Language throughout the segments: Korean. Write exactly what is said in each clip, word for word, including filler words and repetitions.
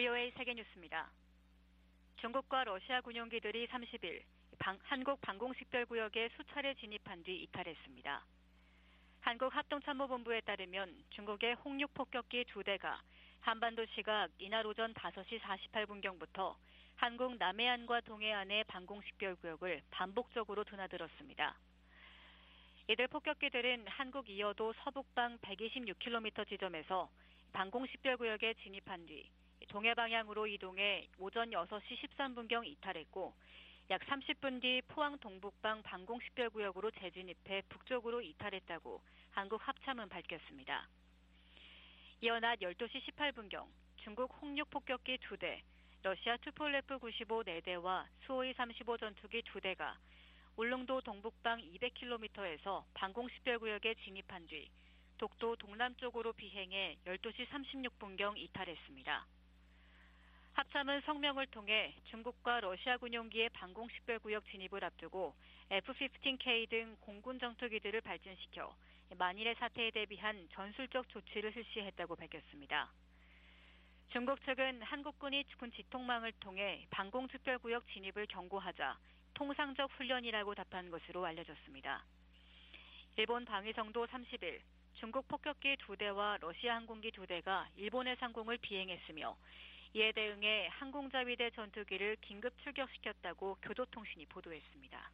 브이오에이 세계뉴스입니다. 중국과 러시아 군용기들이 삼십일 방, 한국 방공식별구역에 수차례 진입한 뒤 이탈했습니다. 한국합동참모본부에 따르면 중국의 홍육폭격기 두 대가 한반도 시각 이날 오전 다섯 시 사십팔 분경부터 한국 남해안과 동해안의 방공식별구역을 반복적으로 드나들었습니다. 이들 폭격기들은 한국 이어도 서북방 백이십육 킬로미터 지점에서 방공식별구역에 진입한 뒤 동해 방향으로 이동해 오전 여섯 시 십삼 분경 이탈했고 약 삼십 분 뒤 포항 동북방 방공식별구역으로 재진입해 북쪽으로 이탈했다고 한국 합참은 밝혔습니다. 이어 낮 열두 시 십팔 분경 중국 홍육 폭격기 두 대, 러시아 투폴레프 구십오 네 대와 수호이 삼십오 전투기 두 대가 울릉도 동북방 이백 킬로미터에서 방공식별구역에 진입한 뒤 독도 동남쪽으로 비행해 열두 시 삼십육 분경 이탈했습니다. 합참은 성명을 통해 중국과 러시아 군용기의 방공식별구역 진입을 앞두고 에프 십오 케이 등 공군 전투기들을 발진시켜 만일의 사태에 대비한 전술적 조치를 실시했다고 밝혔습니다. 중국 측은 한국군이 군 지통망을 통해 방공식별구역 진입을 경고하자 통상적 훈련이라고 답한 것으로 알려졌습니다. 일본 방위성도 삼십일 중국 폭격기 두 대와 러시아 항공기 두 대가 일본의 상공을 비행했으며 이에 대응해 항공자위대 전투기를 긴급 출격시켰다고 교도통신이 보도했습니다.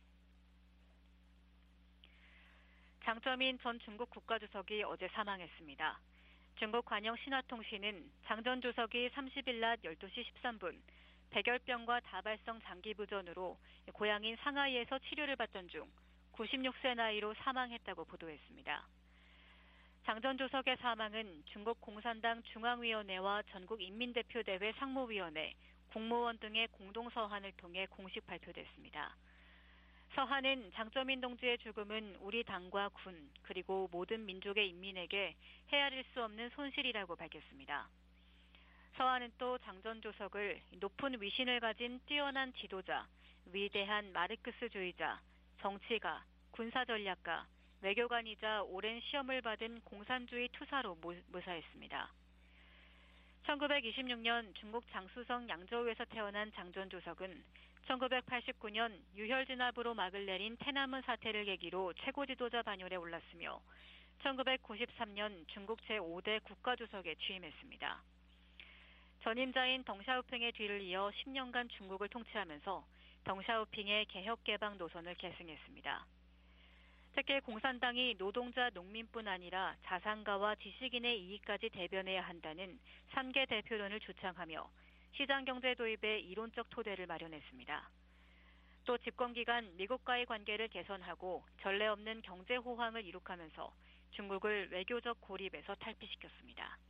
장쩌민 전 중국 국가주석이 어제 사망했습니다. 중국 관영 신화통신은 장 전 주석이 삼십일 낮 열두 시 십삼 분 백열병과 다발성 장기부전으로 고향인 상하이에서 치료를 받던 중 구십육 세 나이로 사망했다고 보도했습니다. 장 전 주석의 사망은 중국 공산당 중앙위원회와 전국인민대표대회 상무위원회, 국무원 등의 공동서한을 통해 공식 발표됐습니다. 서한은 장쩌민 동지의 죽음은 우리 당과 군, 그리고 모든 민족의 인민에게 헤아릴 수 없는 손실이라고 밝혔습니다. 서한은 또 장 전 주석을 높은 위신을 가진 뛰어난 지도자, 위대한 마르크스주의자, 정치가, 군사전략가, 외교관이자 오랜 시험을 받은 공산주의 투사로 묘사했습니다. 천구백이십육 년 중국 장쑤성 양저우에서 태어난 장 전 주석은 천구백팔십구 년 유혈 진압으로 막을 내린 태남은 사태를 계기로 최고 지도자 반열에 올랐으며 천구백구십삼 년 중국 제오 대 국가주석에 취임했습니다. 전임자인 덩샤오핑의 뒤를 이어 십 년간 중국을 통치하면서 덩샤오핑의 개혁개방 노선을 계승했습니다. 특히 공산당이 노동자, 농민뿐 아니라 자산가와 지식인의 이익까지 대변해야 한다는 삼 개 대표론을 주창하며 시장경제 도입의 이론적 토대를 마련했습니다. 또 집권기간 미국과의 관계를 개선하고 전례 없는 경제 호황을 이룩하면서 중국을 외교적 고립에서 탈피시켰습니다.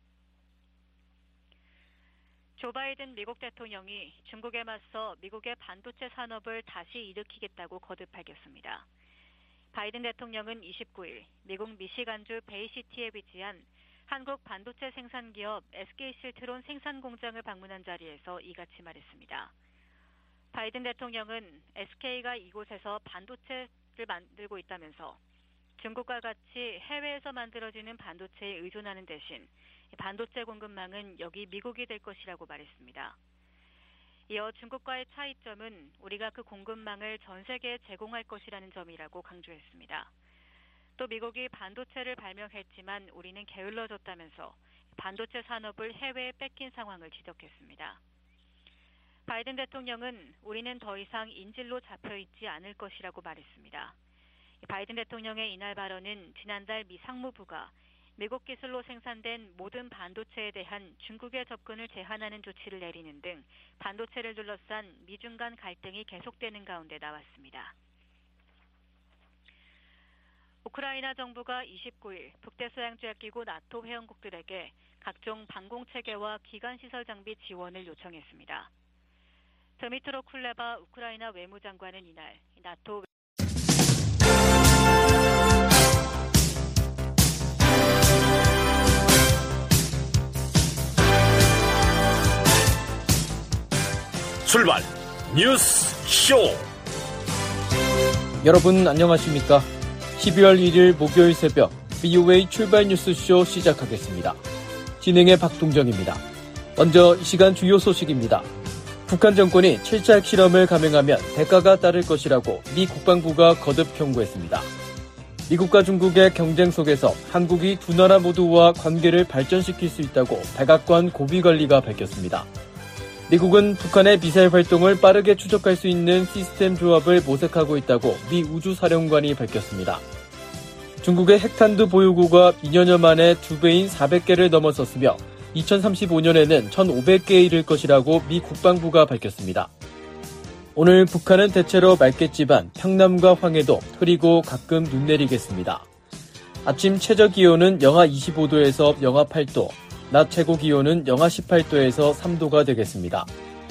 조 바이든 미국 대통령이 중국에 맞서 미국의 반도체 산업을 다시 일으키겠다고 거듭 밝혔습니다. 바이든 대통령은 이십구 일 미국 미시간주 베이시티에 위치한 한국 반도체 생산기업 에스케이실트론 생산 공장을 방문한 자리에서 이같이 말했습니다. 바이든 대통령은 에스케이가 이곳에서 반도체를 만들고 있다면서 중국과 같이 해외에서 만들어지는 반도체에 의존하는 대신 반도체 공급망은 여기 미국이 될 것이라고 말했습니다. 이어 중국과의 차이점은 우리가 그 공급망을 전 세계에 제공할 것이라는 점이라고 강조했습니다. 또 미국이 반도체를 발명했지만 우리는 게을러졌다면서 반도체 산업을 해외에 뺏긴 상황을 지적했습니다. 바이든 대통령은 우리는 더 이상 인질로 잡혀있지 않을 것이라고 말했습니다. 바이든 대통령의 이날 발언은 지난달 미 상무부가 미국 기술로 생산된 모든 반도체에 대한 중국의 접근을 제한하는 조치를 내리는 등 반도체를 둘러싼 미중 간 갈등이 계속되는 가운데 나왔습니다. 우크라이나 정부가 이십구 일 북대서양조약기구 나토 회원국들에게 각종 방공체계와 기관시설 장비 지원을 요청했습니다. 드미트로 쿨레바 우크라이나 외무장관은 이날 나토 출발 뉴스 쇼. 여러분 안녕하십니까? 십이월 일일 목요일 새벽 브이오에이 출발 뉴스 쇼 시작하겠습니다. 진행의 박동정입니다. 먼저 이 시간 주요 소식입니다. 북한 정권이 칠 차 핵실험을 감행하면 대가가 따를 것이라고 미 국방부가 거듭 경고했습니다. 미국과 중국의 경쟁 속에서 한국이 두 나라 모두와 관계를 발전시킬 수 있다고 백악관 고위관리가 밝혔습니다. 미국은 북한의 미사일 활동을 빠르게 추적할 수 있는 시스템 조합을 모색하고 있다고 미 우주사령관이 밝혔습니다. 중국의 핵탄두 보유고가 이 년여 만에 두 배인 사백 개를 넘어섰으며 이천삼십오 년에는 천오백 개에 이를 것이라고 미 국방부가 밝혔습니다. 오늘 북한은 대체로 맑겠지만 평남과 황해도 흐리고 가끔 눈 내리겠습니다. 아침 최저 기온은 영하 이십오 도에서 영하 팔 도, 낮 최고 기온은 영하 십팔 도에서 삼 도가 되겠습니다.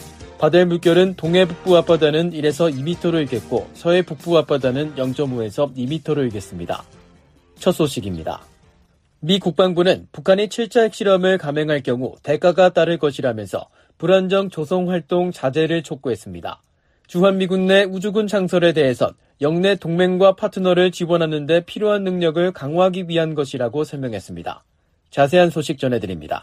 바다의 물결은 동해 북부 앞바다는 일에서 이 미터로 일겠고 서해 북부 앞바다는 영 점 오에서 이 미터로 일겠습니다. 첫 소식입니다. 미 국방부는 북한이 칠 차 핵실험을 감행할 경우 대가가 따를 것이라면서 불안정 조성활동 자제를 촉구했습니다. 주한미군 내 우주군 창설에 대해선 영내 동맹과 파트너를 지원하는 데 필요한 능력을 강화하기 위한 것이라고 설명했습니다. 자세한 소식 전해드립니다.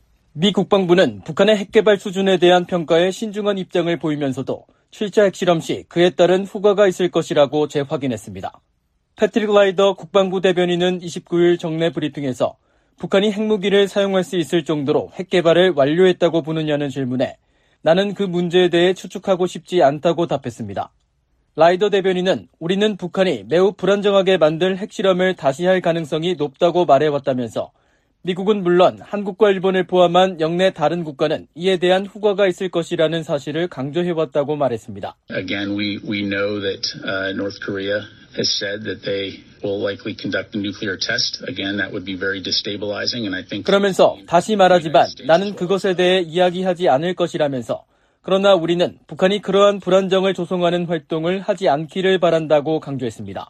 미 국방부는 북한의 핵개발 수준에 대한 평가에 신중한 입장을 보이면서도 칠 차 핵실험 시 그에 따른 후과가 있을 것이라고 재확인했습니다. 패트릭 라이더 국방부 대변인은 이십구 일 정례 브리핑에서 북한이 핵무기를 사용할 수 있을 정도로 핵개발을 완료했다고 보느냐는 질문에 나는 그 문제에 대해 추측하고 싶지 않다고 답했습니다. 라이더 대변인은 우리는 북한이 매우 불안정하게 만들 핵실험을 다시 할 가능성이 높다고 말해왔다면서 미국은 물론 한국과 일본을 포함한 영내 다른 국가는 이에 대한 후과가 있을 것이라는 사실을 강조해왔다고 말했습니다. Again, we, we know that uh, North Korea has said that they will likely conduct a nuclear test. Again, that would be very destabilizing, and I think. 그러면서 다시 말하지만 나는 그것에 대해 이야기하지 않을 것이라면서 그러나 우리는 북한이 그러한 불안정을 조성하는 활동을 하지 않기를 바란다고 강조했습니다.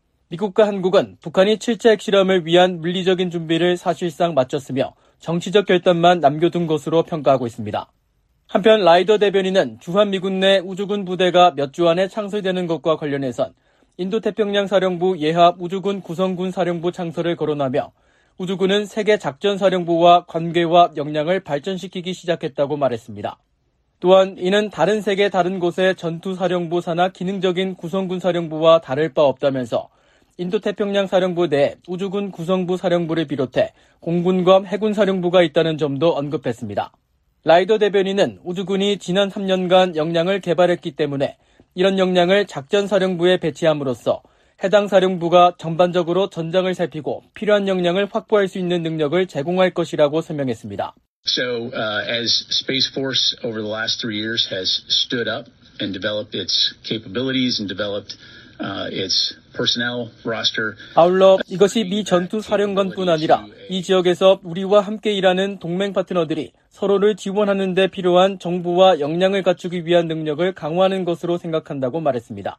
미국과 한국은 북한이 칠 차 핵실험을 위한 물리적인 준비를 사실상 마쳤으며 정치적 결단만 남겨둔 것으로 평가하고 있습니다. 한편 라이더 대변인은 주한미군 내 우주군 부대가 몇 주 안에 창설되는 것과 관련해선 인도태평양 사령부 예합 우주군 구성군 사령부 창설을 거론하며 우주군은 세계 작전사령부와 관계와 역량을 발전시키기 시작했다고 말했습니다. 또한 이는 다른 세계 다른 곳의 전투사령부 산하 기능적인 구성군 사령부와 다를 바 없다면서 인도태평양 사령부 내에 우주군 구성부 사령부를 비롯해 공군과 해군 사령부가 있다는 점도 언급했습니다. 라이더 대변인은 우주군이 지난 삼 년간 역량을 개발했기 때문에 이런 역량을 작전사령부에 배치함으로써 해당 사령부가 전반적으로 전장을 살피고 필요한 역량을 확보할 수 있는 능력을 제공할 것이라고 설명했습니다. So, uh, as Space Force over the last three years has stood up and developed its capabilities and developed uh, its personnel roster. 아울러 이것이 미 전투사령관뿐 아니라 이 지역에서 우리와 함께 일하는 동맹 파트너들이 서로를 지원하는 데 필요한 정보와 역량을 갖추기 위한 능력을 강화하는 것으로 생각한다고 말했습니다.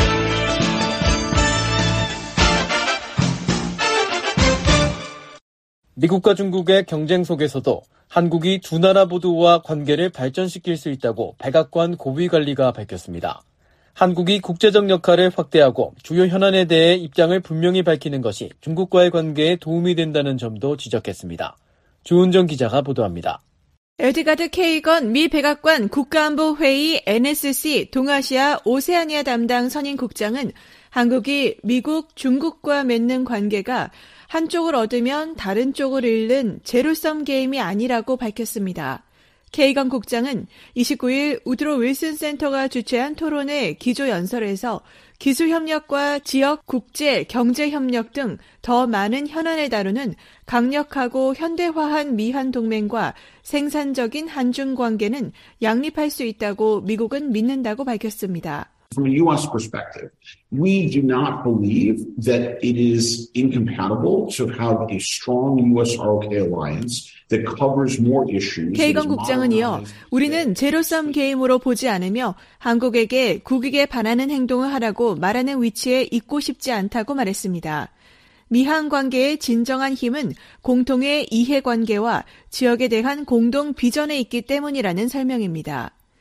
미국과 중국의 경쟁 속에서도 한국이 두 나라 모두와 관계를 발전시킬 수 있다고 백악관 고위관리가 밝혔습니다. 한국이 국제적 역할을 확대하고 주요 현안에 대해 입장을 분명히 밝히는 것이 중국과의 관계에 도움이 된다는 점도 지적했습니다. 조은정 기자가 보도합니다. 에드가드 케이건 미 백악관 국가안보회의 엔에스씨 동아시아 오세아니아 담당 선임국장은 한국이 미국, 중국과 맺는 관계가 한쪽을 얻으면 다른 쪽을 잃는 제로섬 게임이 아니라고 밝혔습니다. 케이건 국장은 이십구 일 우드로 윌슨 센터가 주최한 토론회 기조연설에서 기술협력과 지역, 국제, 경제협력 등 더 많은 현안을 다루는 강력하고 현대화한 미한 동맹과 생산적인 한중 관계는 양립할 수 있다고 미국은 믿는다고 밝혔습니다. From a U S perspective, we do not believe that it is incompatible to have a strong U S-R O K alliance that covers more issues. 케이건 국장은 이어 우리는 제로섬 게임으로 보지 않으며 한국에게 국익에 반하는 행동을 하라고 말하는 위치에 있고 싶지 않다고 말했습니다. 미한 관계의 진정한 힘은 공통의 이해관계와 지역에 대한 공동 비전에 있기 때문이라는 설명입니다.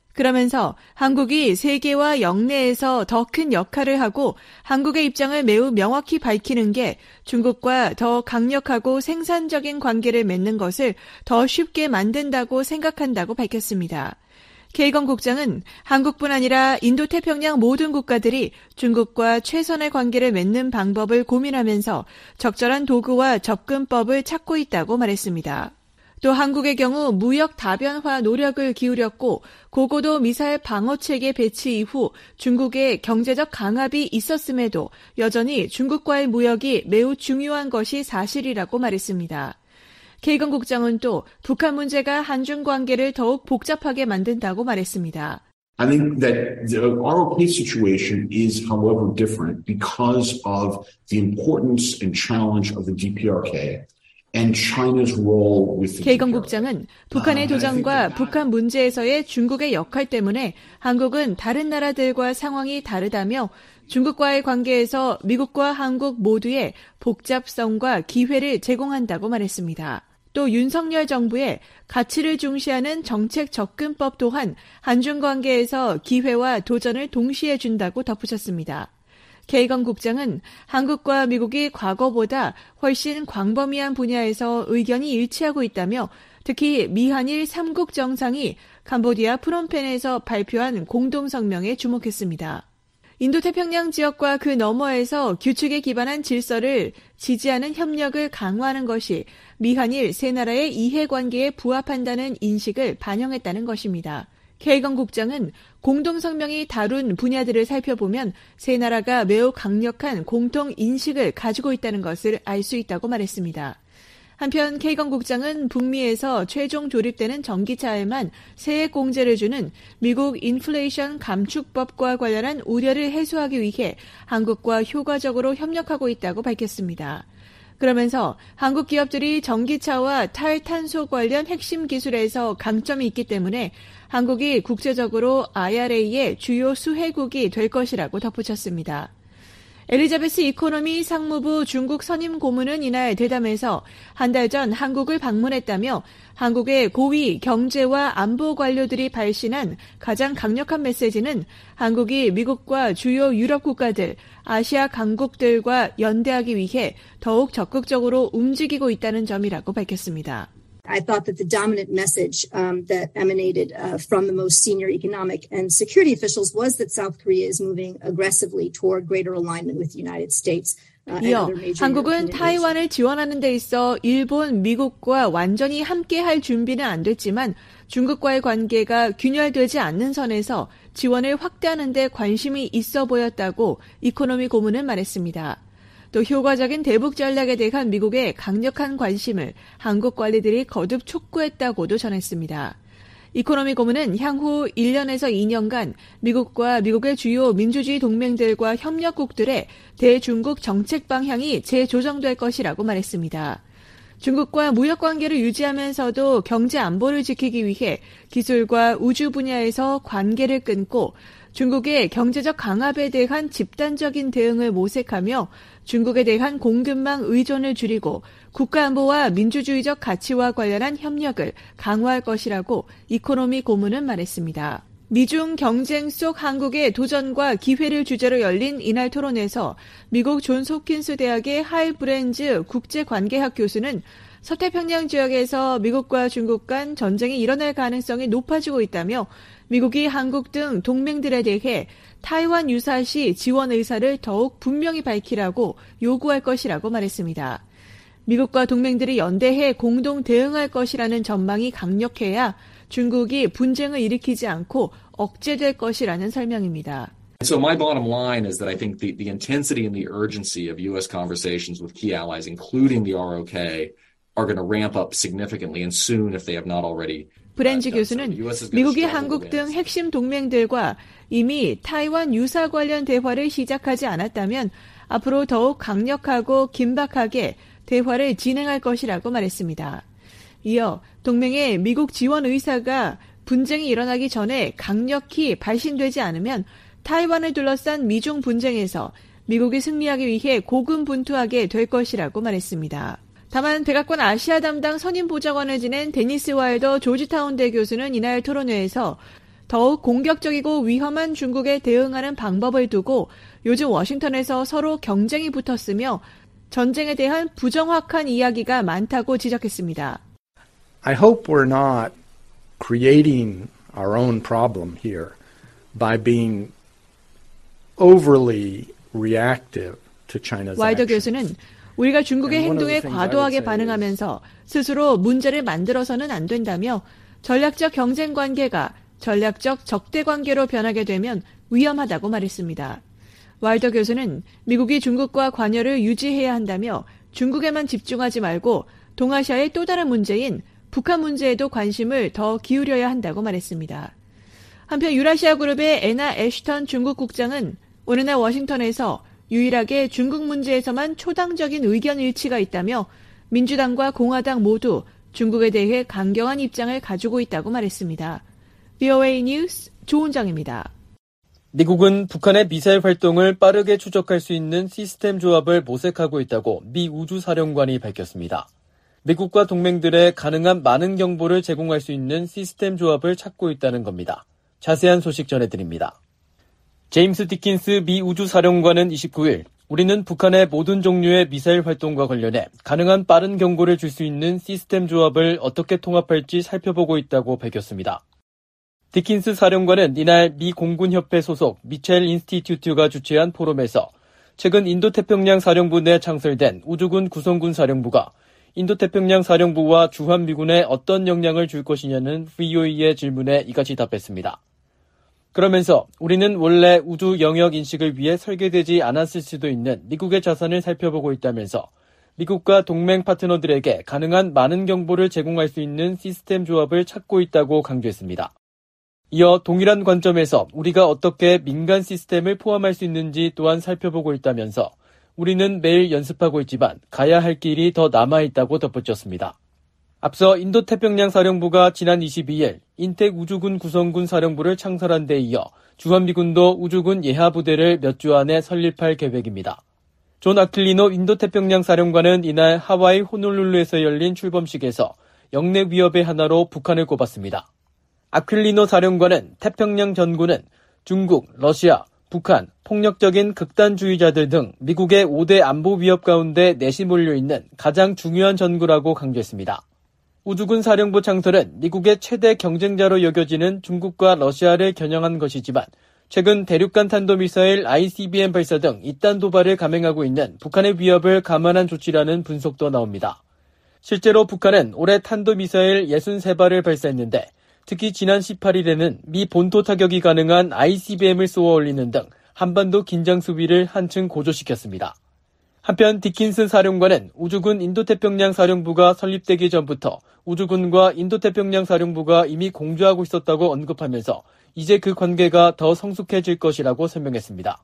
그러면서 한국이 세계와 영내에서 더 큰 역할을 하고 한국의 입장을 매우 명확히 밝히는 게 중국과 더 강력하고 생산적인 관계를 맺는 것을 더 쉽게 만든다고 생각한다고 밝혔습니다. 케이건 국장은 한국뿐 아니라 인도태평양 모든 국가들이 중국과 최선의 관계를 맺는 방법을 고민하면서 적절한 도구와 접근법을 찾고 있다고 말했습니다. 또 한국의 경우 무역 다변화 노력을 기울였고 고고도 미사일 방어체계 배치 이후 중국의 경제적 강압이 있었음에도 여전히 중국과의 무역이 매우 중요한 것이 사실이라고 말했습니다. 케이건 국장은 또 북한 문제가 한중 관계를 더욱 복잡하게 만든다고 말했습니다. I think that the R O K situation is, however, different because of the importance and challenge of the D P R K. And China's role with the 케이건 국장은 북한의 도전과 북한 문제에서의 중국의 역할 때문에 한국은 다른 나라들과 상황이 다르다며 중국과의 관계에서 미국과 한국 모두의 복잡성과 기회를 제공한다고 말했습니다. 또 윤석열 정부의 가치를 중시하는 정책 접근법 또한 한중 관계에서 기회와 도전을 동시에 준다고 덧붙였습니다. 케이건 국장은 한국과 미국이 과거보다 훨씬 광범위한 분야에서 의견이 일치하고 있다며 특히 미한일 삼국 정상이 캄보디아 프놈펜에서 발표한 공동성명에 주목했습니다. 인도태평양 지역과 그 너머에서 규칙에 기반한 질서를 지지하는 협력을 강화하는 것이 미한일 세 나라의 이해관계에 부합한다는 인식을 반영했다는 것입니다. 케이건 국장은 공동성명이 다룬 분야들을 살펴보면 세 나라가 매우 강력한 공통인식을 가지고 있다는 것을 알 수 있다고 말했습니다. 한편 케이건 국장은 북미에서 최종 조립되는 전기차에만 세액 공제를 주는 미국 인플레이션 감축법과 관련한 우려를 해소하기 위해 한국과 효과적으로 협력하고 있다고 밝혔습니다. 그러면서 한국 기업들이 전기차와 탈탄소 관련 핵심 기술에서 강점이 있기 때문에 한국이 국제적으로 아이알에이의 주요 수혜국이 될 것이라고 덧붙였습니다. 엘리자베스 이코노미 상무부 중국 선임 고문은 이날 대담에서 한 달 전 한국을 방문했다며 한국의 고위 경제와 안보 관료들이 발신한 가장 강력한 메시지는 한국이 미국과 주요 유럽 국가들, 아시아 강국들과 연대하기 위해 더욱 적극적으로 움직이고 있다는 점이라고 밝혔습니다. I thought that the dominant message um, that emanated uh, from the most senior economic and security officials was that South Korea is moving aggressively toward greater alignment with the United States. Uh, 이어 한국은 타이완을 지원하는 데 있어 일본, 미국과 완전히 함께할 준비는 안 됐지만 중국과의 관계가 균열되지 않는 선에서 지원을 확대하는 데 관심이 있어 보였다고 이코노미 고문은 말했습니다. 또 효과적인 대북 전략에 대한 미국의 강력한 관심을 한국 관리들이 거듭 촉구했다고도 전했습니다. 이코노미 고문은 향후 일 년에서 이 년간 미국과 미국의 주요 민주주의 동맹들과 협력국들의 대중국 정책 방향이 재조정될 것이라고 말했습니다. 중국과 무역 관계를 유지하면서도 경제 안보를 지키기 위해 기술과 우주 분야에서 관계를 끊고 중국의 경제적 강압에 대한 집단적인 대응을 모색하며 중국에 대한 공급망 의존을 줄이고 국가안보와 민주주의적 가치와 관련한 협력을 강화할 것이라고 이코노미 고문은 말했습니다. 미중 경쟁 속 한국의 도전과 기회를 주제로 열린 이날 토론에서 미국 존스 홉킨스 대학의 하이 브랜즈 국제관계학 교수는 서태평양 지역에서 미국과 중국 간 전쟁이 일어날 가능성이 높아지고 있다며 미국이 한국 등 동맹들에 대해 타이완 유사시 지원 의사를 더욱 분명히 밝히라고 요구할 것이라고 말했습니다. 미국과 동맹들이 연대해 공동 대응할 것이라는 전망이 강력해야 중국이 분쟁을 일으키지 않고 억제될 것이라는 설명입니다. So my bottom line is that I think the, the intensity and the urgency of U S conversations with key allies, including the R O K, are going to ramp up significantly and soon if they have not already. 브랜즈 교수는 미국이 한국 등 핵심 동맹들과 이미 타이완 유사 관련 대화를 시작하지 않았다면 앞으로 더욱 강력하고 긴박하게 대화를 진행할 것이라고 말했습니다. 이어 동맹의 미국 지원 의사가 분쟁이 일어나기 전에 강력히 발신되지 않으면 타이완을 둘러싼 미중 분쟁에서 미국이 승리하기 위해 고군분투하게 될 것이라고 말했습니다. 다만 백악관 아시아 담당 선임 보좌관을 지낸 데니스 와일더 조지타운대 교수는 이날 토론회에서 더욱 공격적이고 위험한 중국에 대응하는 방법을 두고 요즘 워싱턴에서 서로 경쟁이 붙었으며 전쟁에 대한 부정확한 이야기가 많다고 지적했습니다. I hope we're not creating our own problem here by being overly reactive to China's 와이더 actions. 교수는 우리가 중국의 행동에 과도하게 반응하면서 스스로 문제를 만들어서는 안 된다며 전략적 경쟁 관계가 전략적 적대 관계로 변하게 되면 위험하다고 말했습니다. 와이더 교수는 미국이 중국과 관여를 유지해야 한다며 중국에만 집중하지 말고 동아시아의 또 다른 문제인 북한 문제에도 관심을 더 기울여야 한다고 말했습니다. 한편 유라시아 그룹의 애나 애슈턴 중국 국장은 오늘날 워싱턴에서 유일하게 중국 문제에서만 초당적인 의견 일치가 있다며 민주당과 공화당 모두 중국에 대해 강경한 입장을 가지고 있다고 말했습니다. 브이오에이 뉴스 조은정입니다. 미국은 북한의 미사일 활동을 빠르게 추적할 수 있는 시스템 조합을 모색하고 있다고 미 우주사령관이 밝혔습니다. 미국과 동맹들의 가능한 많은 정보를 제공할 수 있는 시스템 조합을 찾고 있다는 겁니다. 자세한 소식 전해드립니다. 제임스 디킨스 미 우주사령관은 이십구일 우리는 북한의 모든 종류의 미사일 활동과 관련해 가능한 빠른 경고를 줄 수 있는 시스템 조합을 어떻게 통합할지 살펴보고 있다고 밝혔습니다. 디킨스 사령관은 이날 미 공군협회 소속 미첼 인스티튜트가 주최한 포럼에서 최근 인도태평양 사령부 내 창설된 우주군 구성군 사령부가 인도태평양 사령부와 주한미군에 어떤 영향을 줄 것이냐는 브이오에이의 질문에 이같이 답했습니다. 그러면서 우리는 원래 우주 영역 인식을 위해 설계되지 않았을 수도 있는 미국의 자산을 살펴보고 있다면서 미국과 동맹 파트너들에게 가능한 많은 정보를 제공할 수 있는 시스템 조합을 찾고 있다고 강조했습니다. 이어 동일한 관점에서 우리가 어떻게 민간 시스템을 포함할 수 있는지 또한 살펴보고 있다면서 우리는 매일 연습하고 있지만 가야 할 길이 더 남아있다고 덧붙였습니다. 앞서 인도태평양 사령부가 지난 이십이일 인텍 우주군 구성군 사령부를 창설한 데 이어 주한미군도 우주군 예하부대를 몇 주 안에 설립할 계획입니다. 존 아킬리노 인도태평양 사령관은 이날 하와이 호놀룰루에서 열린 출범식에서 영내 위협의 하나로 북한을 꼽았습니다. 아킬리노 사령관은 태평양 전군은 중국, 러시아, 북한, 폭력적인 극단주의자들 등 미국의 오 대 안보 위협 가운데 넷이 몰려있는 가장 중요한 전구라고 강조했습니다. 우주군 사령부 창설은 미국의 최대 경쟁자로 여겨지는 중국과 러시아를 겨냥한 것이지만 최근 대륙간 탄도미사일 아이씨비엠 발사 등 잇단 도발을 감행하고 있는 북한의 위협을 감안한 조치라는 분석도 나옵니다. 실제로 북한은 올해 탄도미사일 육십삼 발을 발사했는데 특히 지난 십팔일에는 미 본토 타격이 가능한 아이씨비엠을 쏘아 올리는 등 한반도 긴장 수위를 한층 고조시켰습니다. 한편 디킨스 사령관은 우주군 인도태평양 사령부가 설립되기 전부터 우주군과 인도태평양 사령부가 이미 공조하고 있었다고 언급하면서 이제 그 관계가 더 성숙해질 것이라고 설명했습니다.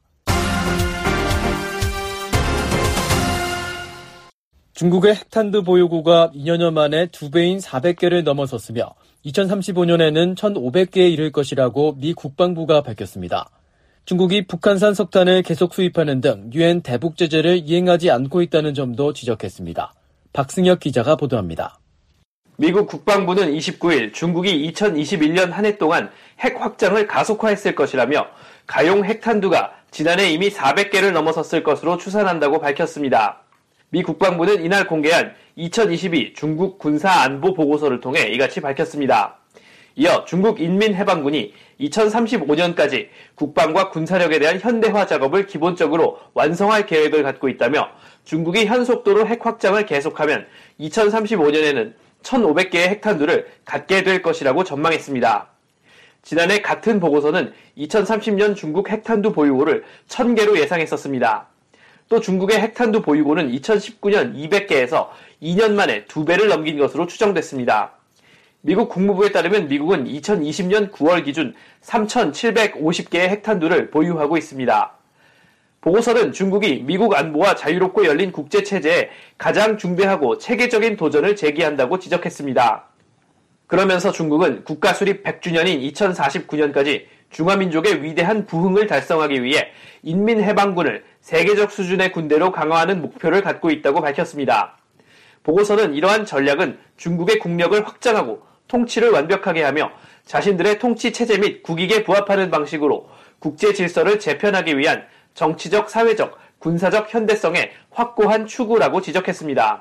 중국의 핵탄두 보유고가 이 년여 만에 두 배인 사백 개를 넘어섰으며 이천삼십오년에는 천오백 개에 이를 것이라고 미 국방부가 밝혔습니다. 중국이 북한산 석탄을 계속 수입하는 등 유엔 대북 제재를 이행하지 않고 있다는 점도 지적했습니다. 박승혁 기자가 보도합니다. 미국 국방부는 이십구일 중국이 이천이십일년 한 해 동안 핵 확장을 가속화했을 것이라며 가용 핵탄두가 지난해 이미 사백 개를 넘어섰을 것으로 추산한다고 밝혔습니다. 미 국방부는 이날 공개한 이천이십이 중국 군사안보 보고서를 통해 이같이 밝혔습니다. 이어 중국 인민해방군이 이천삼십오년까지 국방과 군사력에 대한 현대화 작업을 기본적으로 완성할 계획을 갖고 있다며 중국이 현 속도로 핵 확장을 계속하면 이천삼십오년에는 천오백 개의 핵탄두를 갖게 될 것이라고 전망했습니다. 지난해 같은 보고서는 이천삼십년 중국 핵탄두 보유고를 천 개로 예상했었습니다. 또 중국의 핵탄두 보유고는 이천십구년 이백 개에서 이 년 만에 두 배를 넘긴 것으로 추정됐습니다. 미국 국무부에 따르면 미국은 이천이십년 구월 기준 삼천칠백오십 개의 핵탄두를 보유하고 있습니다. 보고서는 중국이 미국 안보와 자유롭고 열린 국제체제에 가장 중대하고 체계적인 도전을 제기한다고 지적했습니다. 그러면서 중국은 국가 수립 백 주년인 이천사십구년까지 중화민족의 위대한 부흥을 달성하기 위해 인민해방군을 세계적 수준의 군대로 강화하는 목표를 갖고 있다고 밝혔습니다. 보고서는 이러한 전략은 중국의 국력을 확장하고 통치를 완벽하게 하며 자신들의 통치 체제 및 국익에 부합하는 방식으로 국제 질서를 재편하기 위한 정치적, 사회적, 군사적 현대성의 확고한 추구라고 지적했습니다.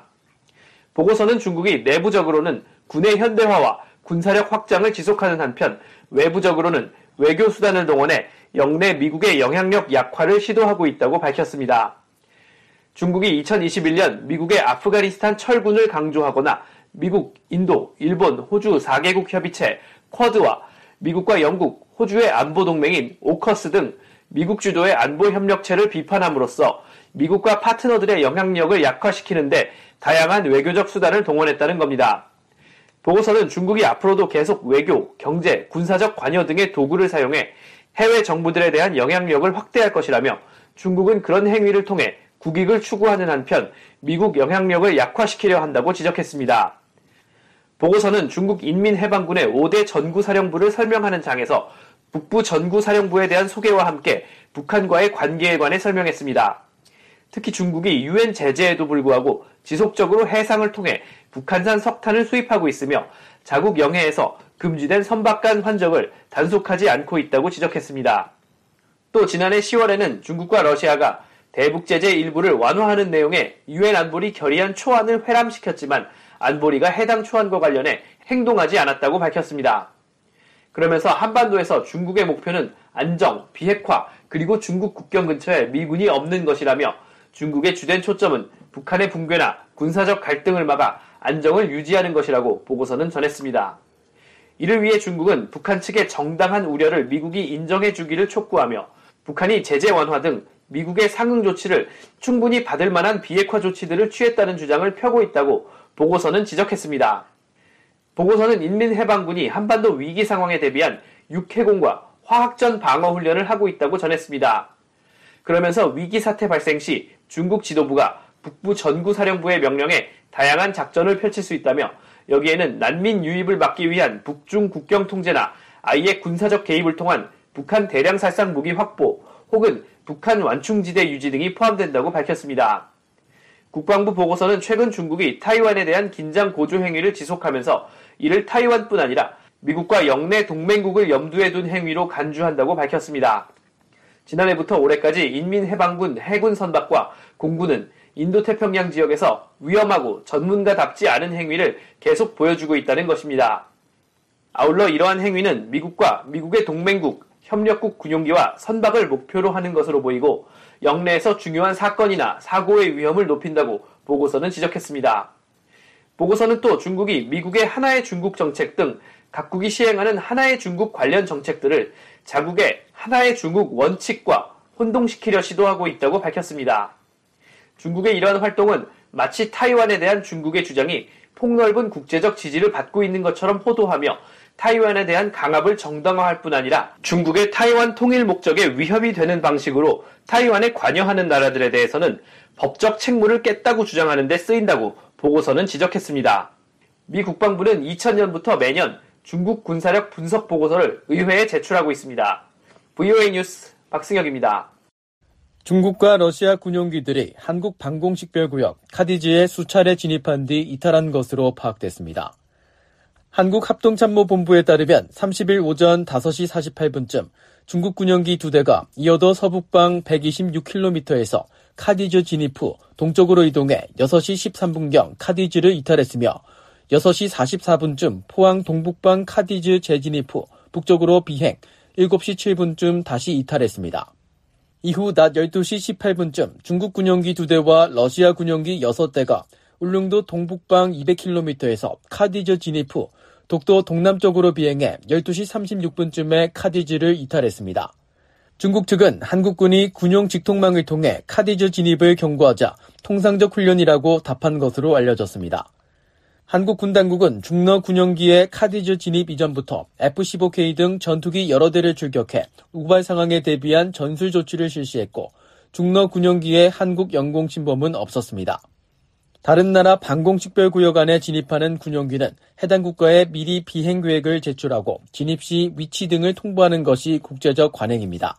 보고서는 중국이 내부적으로는 군의 현대화와 군사력 확장을 지속하는 한편 외부적으로는 외교 수단을 동원해 영내 미국의 영향력 약화를 시도하고 있다고 밝혔습니다. 중국이 이천이십일 년 미국의 아프가니스탄 철군을 강조하거나 미국, 인도, 일본, 호주 사 개국 협의체 쿼드와 미국과 영국, 호주의 안보 동맹인 오커스 등 미국 주도의 안보 협력체를 비판함으로써 미국과 파트너들의 영향력을 약화시키는데 다양한 외교적 수단을 동원했다는 겁니다. 보고서는 중국이 앞으로도 계속 외교, 경제, 군사적 관여 등의 도구를 사용해 해외 정부들에 대한 영향력을 확대할 것이라며 중국은 그런 행위를 통해 국익을 추구하는 한편 미국 영향력을 약화시키려 한다고 지적했습니다. 보고서는 중국 인민해방군의 오 대 전구사령부를 설명하는 장에서 북부 전구사령부에 대한 소개와 함께 북한과의 관계에 관해 설명했습니다. 특히 중국이 유엔 제재에도 불구하고 지속적으로 해상을 통해 북한산 석탄을 수입하고 있으며 자국 영해에서 금지된 선박간 환적을 단속하지 않고 있다고 지적했습니다. 또 지난해 시월에는 중국과 러시아가 대북 제재 일부를 완화하는 내용의 유엔 안보리 결의안 초안을 회람시켰지만 안보리가 해당 초안과 관련해 행동하지 않았다고 밝혔습니다. 그러면서 한반도에서 중국의 목표는 안정, 비핵화, 그리고 중국 국경 근처에 미군이 없는 것이라며 중국의 주된 초점은 북한의 붕괴나 군사적 갈등을 막아 안정을 유지하는 것이라고 보고서는 전했습니다. 이를 위해 중국은 북한 측의 정당한 우려를 미국이 인정해 주기를 촉구하며 북한이 제재 완화 등 미국의 상응 조치를 충분히 받을 만한 비핵화 조치들을 취했다는 주장을 펴고 있다고 보고서는 지적했습니다. 보고서는 인민해방군이 한반도 위기 상황에 대비한 육해공과 화학전 방어 훈련을 하고 있다고 전했습니다. 그러면서 위기 사태 발생 시 중국 지도부가 북부 전구사령부의 명령에 다양한 작전을 펼칠 수 있다며 여기에는 난민 유입을 막기 위한 북중 국경 통제나 아예 군사적 개입을 통한 북한 대량 살상 무기 확보 혹은 북한 완충지대 유지 등이 포함된다고 밝혔습니다. 국방부 보고서는 최근 중국이 타이완에 대한 긴장 고조 행위를 지속하면서 이를 타이완뿐 아니라 미국과 영내 동맹국을 염두에 둔 행위로 간주한다고 밝혔습니다. 지난해부터 올해까지 인민해방군 해군 선박과 공군은 인도태평양 지역에서 위험하고 전문가답지 않은 행위를 계속 보여주고 있다는 것입니다. 아울러 이러한 행위는 미국과 미국의 동맹국, 협력국 군용기와 선박을 목표로 하는 것으로 보이고 영내에서 중요한 사건이나 사고의 위험을 높인다고 보고서는 지적했습니다. 보고서는 또 중국이 미국의 하나의 중국 정책 등 각국이 시행하는 하나의 중국 관련 정책들을 자국의 하나의 중국 원칙과 혼동시키려 시도하고 있다고 밝혔습니다. 중국의 이러한 활동은 마치 타이완에 대한 중국의 주장이 폭넓은 국제적 지지를 받고 있는 것처럼 호도하며 타이완에 대한 강압을 정당화할 뿐 아니라 중국의 타이완 통일 목적에 위협이 되는 방식으로 타이완에 관여하는 나라들에 대해서는 법적 책무를 깼다고 주장하는 데 쓰인다고 보고서는 지적했습니다. 미 국방부는 이천 년부터 매년 중국 군사력 분석 보고서를 의회에 제출하고 있습니다. 브이오에이 뉴스 박승혁입니다. 중국과 러시아 군용기들이 한국 방공식별구역 카디지에 수차례 진입한 뒤 이탈한 것으로 파악됐습니다. 한국합동참모본부에 따르면 삼십 일 오전 다섯 시 사십팔 분쯤 중국 군용기 두 대가 이어도 서북방 백이십육 킬로미터에서 카디즈 진입 후 동쪽으로 이동해 여섯 시 십삼 분경 카디즈를 이탈했으며 여섯 시 사십사 분쯤 포항 동북방 카디즈 재진입 후 북쪽으로 비행, 일곱 시 칠 분쯤 다시 이탈했습니다. 이후 낮 열두 시 십팔 분쯤 중국 군용기 두 대와 러시아 군용기 여섯 대가 울릉도 동북방 이백 킬로미터에서 카디즈 진입 후 독도 동남쪽으로 비행해 열두 시 삼십육 분쯤에 카디즈를 이탈했습니다. 중국 측은 한국군이 군용 직통망을 통해 카디즈 진입을 경고하자 통상적 훈련이라고 답한 것으로 알려졌습니다. 한국 군 당국은 중러 군용기의 카디즈 진입 이전부터 에프 십오 케이 등 전투기 여러 대를 출격해 우발 상황에 대비한 전술 조치를 실시했고 중러 군용기의 한국 영공 침범은 없었습니다. 다른 나라 방공식별구역 안에 진입하는 군용기는 해당 국가에 미리 비행 계획을 제출하고 진입 시 위치 등을 통보하는 것이 국제적 관행입니다.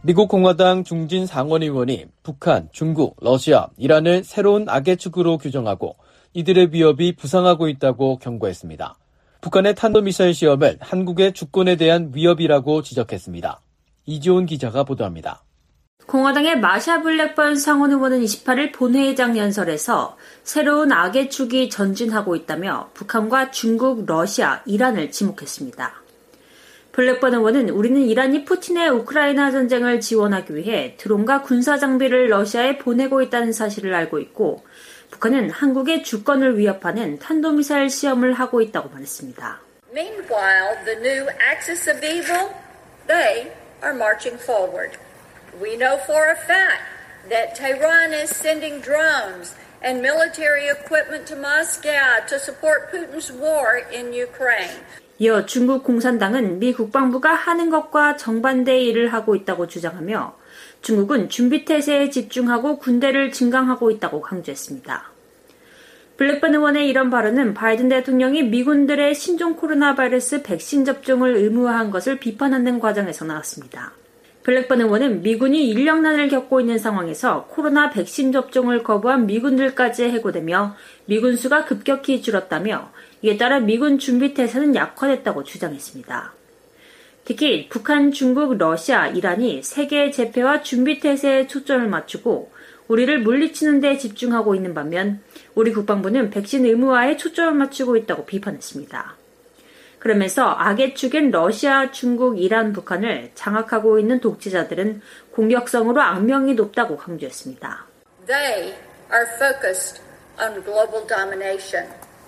미국 공화당 중진 상원의원이 북한, 중국, 러시아, 이란을 새로운 악의 축으로 규정하고 이들의 위협이 부상하고 있다고 경고했습니다. 북한의 탄도미사일 시험을 한국의 주권에 대한 위협이라고 지적했습니다. 이지온 기자가 보도합니다. 공화당의 마샤 블랙번 상원 의원은 이십팔일 본회의장 연설에서 새로운 악의 축이 전진하고 있다며 북한과 중국, 러시아, 이란을 지목했습니다. 블랙번 의원은 우리는 이란이 푸틴의 우크라이나 전쟁을 지원하기 위해 드론과 군사 장비를 러시아에 보내고 있다는 사실을 알고 있고 북한은 한국의 주권을 위협하는 탄도미사일 시험을 하고 있다고 말했습니다. Meanwhile, the new axis of evil, they are marching forward. We know for a fact that Tehran is sending drones and military equipment to Moscow to support Putin's war in Ukraine. 이어 중국 공산당은 미 국방부가 하는 것과 정반대의 일을 하고 있다고 주장하며 중국은 준비태세에 집중하고 군대를 증강하고 있다고 강조했습니다. 블랙번 의원의 이런 발언은 바이든 대통령이 미군들의 신종 코로나 바이러스 백신 접종을 의무화한 것을 비판하는 과정에서 나왔습니다. 블랙번 의원은 미군이 인력난을 겪고 있는 상황에서 코로나 백신 접종을 거부한 미군들까지 해고되며 미군 수가 급격히 줄었다며 이에 따라 미군 준비태세는 약화됐다고 주장했습니다. 특히 북한, 중국, 러시아, 이란이 세계의 재패와 준비태세에 초점을 맞추고 우리를 물리치는 데 집중하고 있는 반면 우리 국방부는 백신 의무화에 초점을 맞추고 있다고 비판했습니다. 그러면서 악의 축인 러시아, 중국, 이란, 북한을 장악하고 있는 독재자들은 공격성으로 악명이 높다고 강조했습니다. They are focused on global domination.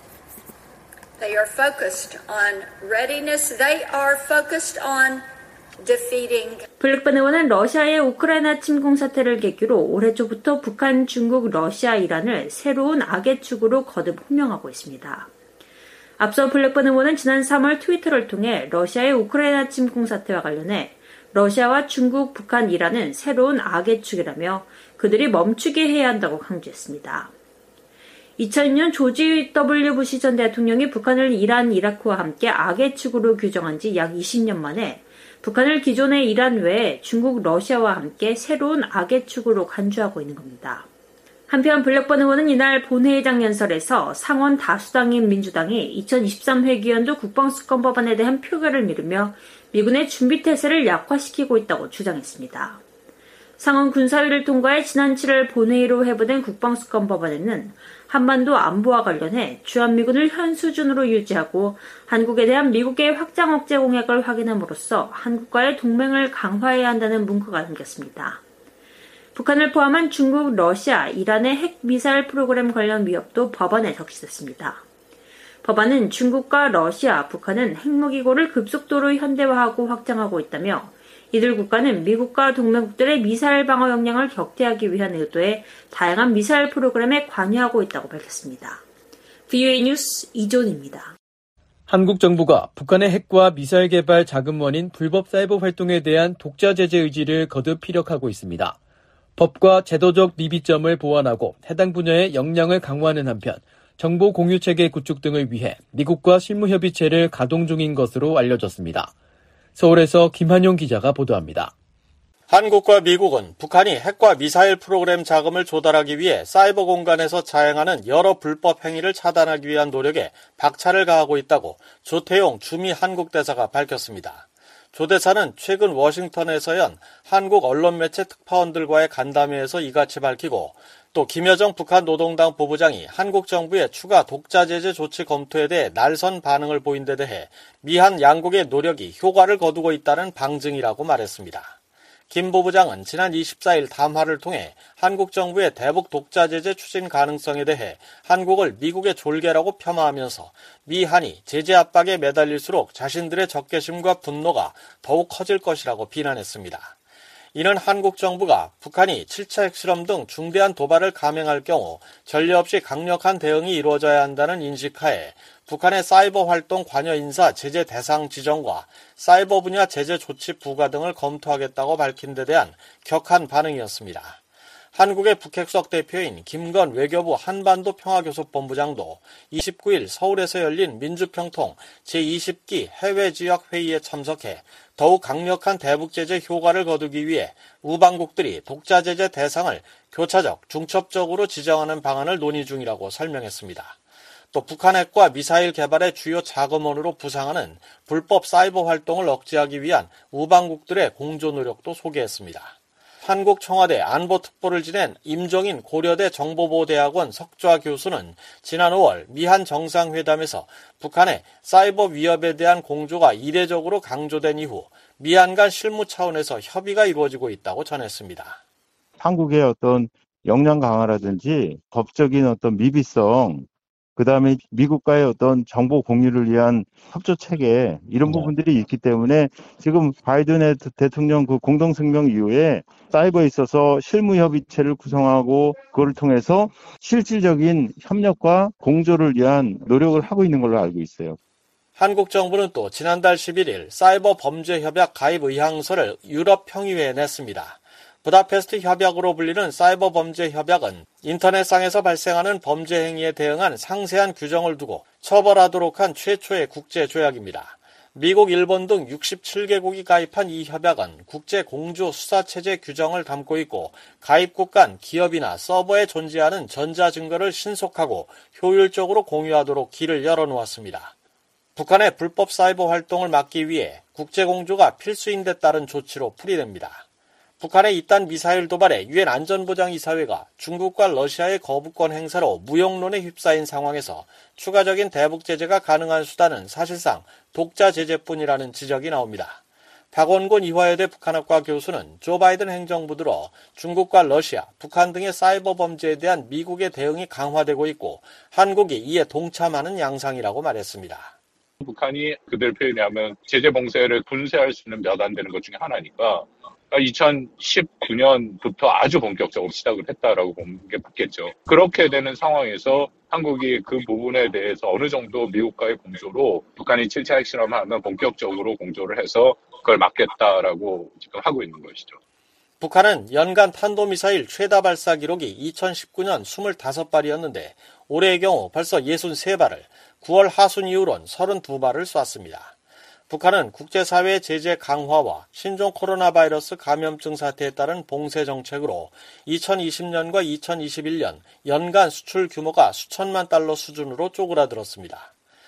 They are focused on readiness. They are focused on defeating. 블랙번 의원은 러시아의 우크라이나 침공 사태를 계기로 올해 초부터 북한, 중국, 러시아, 이란을 새로운 악의 축으로 거듭 호명하고 있습니다. 앞서 블랙번 의원은 지난 삼월 트위터를 통해 러시아의 우크라이나 침공 사태와 관련해 러시아와 중국, 북한, 이란은 새로운 악의 축이라며 그들이 멈추게 해야 한다고 강조했습니다. 이천이년 조지 더블유 부시 전 대통령이 북한을 이란, 이라크와 함께 악의 축으로 규정한 지 약 이십년 만에 북한을 기존의 이란 외에 중국, 러시아와 함께 새로운 악의 축으로 간주하고 있는 겁니다. 한편 블랙번 의원은 이날 본회의장 연설에서 상원 다수당인 민주당이 이천이십삼 회기연도 국방수권 법안에 대한 표결을 미루며 미군의 준비태세를 약화시키고 있다고 주장했습니다. 상원 군사위를 통과해 지난 칠월 본회의로 회부된 국방수권 법안에는 한반도 안보와 관련해 주한미군을 현 수준으로 유지하고 한국에 대한 미국의 확장 억제 공약을 확인함으로써 한국과의 동맹을 강화해야 한다는 문구가 담겼습니다. 북한을 포함한 중국, 러시아, 이란의 핵미사일 프로그램 관련 위협도 법안에 적시됐습니다. 법안은 중국과 러시아, 북한은 핵무기고를 급속도로 현대화하고 확장하고 있다며 이들 국가는 미국과 동맹국들의 미사일 방어 역량을 격퇴하기 위한 의도의 다양한 미사일 프로그램에 관여하고 있다고 밝혔습니다. 브이오에이 뉴스 이존입니다. 한국 정부가 북한의 핵과 미사일 개발 자금원인 불법 사이버 활동에 대한 독자 제재 의지를 거듭 피력하고 있습니다. 법과 제도적 미비점을 보완하고 해당 분야의 역량을 강화하는 한편 정보 공유 체계 구축 등을 위해 미국과 실무협의체를 가동 중인 것으로 알려졌습니다. 서울에서 김한용 기자가 보도합니다. 한국과 미국은 북한이 핵과 미사일 프로그램 자금을 조달하기 위해 사이버 공간에서 자행하는 여러 불법 행위를 차단하기 위한 노력에 박차를 가하고 있다고 조태용 주미 한국 대사가 밝혔습니다. 조 대사는 최근 워싱턴에서 연 한국 언론매체 특파원들과의 간담회에서 이같이 밝히고 또 김여정 북한 노동당 부부장이 한국 정부의 추가 독자 제재 조치 검토에 대해 날선 반응을 보인 데 대해 미한 양국의 노력이 효과를 거두고 있다는 방증이라고 말했습니다. 김 부부장은 지난 이십사일 담화를 통해 한국 정부의 대북 독자 제재 추진 가능성에 대해 한국을 미국의 졸개라고 폄하하면서 미한이 제재 압박에 매달릴수록 자신들의 적개심과 분노가 더욱 커질 것이라고 비난했습니다. 이는 한국 정부가 북한이 칠 차 핵실험 등 중대한 도발을 감행할 경우 전례 없이 강력한 대응이 이루어져야 한다는 인식하에 북한의 사이버 활동 관여 인사 제재 대상 지정과 사이버 분야 제재 조치 부과 등을 검토하겠다고 밝힌 데 대한 격한 반응이었습니다. 한국의 북핵수석 대표인 김건 외교부 한반도 평화교섭본부장도 이십구일 서울에서 열린 민주평통 제이십기 해외지역회의에 참석해 더욱 강력한 대북 제재 효과를 거두기 위해 우방국들이 독자 제재 대상을 교차적, 중첩적으로 지정하는 방안을 논의 중이라고 설명했습니다. 또 북한 핵과 미사일 개발의 주요 자금원으로 부상하는 불법 사이버 활동을 억제하기 위한 우방국들의 공조 노력도 소개했습니다. 한국 청와대 안보특보를 지낸 임종인 고려대 정보보호대학원 석좌 교수는 지난 오월 미한 정상회담에서 북한의 사이버 위협에 대한 공조가 이례적으로 강조된 이후 미한 간 실무 차원에서 협의가 이루어지고 있다고 전했습니다. 한국의 어떤 역량 강화라든지 법적인 어떤 미비성, 그 다음에 미국과의 어떤 정보 공유를 위한 협조 체계, 이런 부분들이 있기 때문에 지금 바이든 대통령 그 공동성명 이후에 사이버에 있어서 실무협의체를 구성하고 그걸 통해서 실질적인 협력과 공조를 위한 노력을 하고 있는 걸로 알고 있어요. 한국 정부는 또 지난달 십일일 사이버 범죄 협약 가입 의향서를 유럽 평의회에 냈습니다. 부다페스트 협약으로 불리는 사이버 범죄 협약은 인터넷상에서 발생하는 범죄 행위에 대응한 상세한 규정을 두고 처벌하도록 한 최초의 국제 조약입니다. 미국, 일본 등 육십칠 개국이 가입한 이 협약은 국제 공조 수사체제 규정을 담고 있고 가입국 간 기업이나 서버에 존재하는 전자증거를 신속하고 효율적으로 공유하도록 길을 열어놓았습니다. 북한의 불법 사이버 활동을 막기 위해 국제 공조가 필수인 데 따른 조치로 풀이됩니다. 북한의 이딴 미사일 도발에 유엔 안전보장이사회가 중국과 러시아의 거부권 행사로 무용론에 휩싸인 상황에서 추가적인 대북 제재가 가능한 수단은 사실상 독자 제재뿐이라는 지적이 나옵니다. 박원곤 이화여대 북한학과 교수는 조 바이든 행정부 들어 중국과 러시아, 북한 등의 사이버 범죄에 대한 미국의 대응이 강화되고 있고 한국이 이에 동참하는 양상이라고 말했습니다. 북한이 그들 표현하면 제재 봉쇄를 분쇄할 수 있는 몇 안 되는 것 중에 하나니까 이천십구 년부터 아주 본격적으로 시작을 했다라고 보는 게 맞겠죠. 그렇게 되는 상황에서 한국이 그 부분에 대해서 어느 정도 미국과의 공조로 북한이 칠 차 핵실험을 하면 본격적으로 공조를 해서 그걸 막겠다라고 지금 하고 있는 것이죠. 북한은 연간 탄도미사일 최다 발사 기록이 이천십구 년 이십오 발이었는데 올해의 경우 벌써 육십삼 발을, 구월 하순 이후론 삼십이 발을 쐈습니다. 북한은 국제사회의 제재 강화와 신종 코로나 바이러스 감염증 사태에 따른 봉쇄 정책으로 이천이십 년과 이천이십일 년 연간 수출 규모가 수천만 달러 수준으로 쪼그라들었습니다.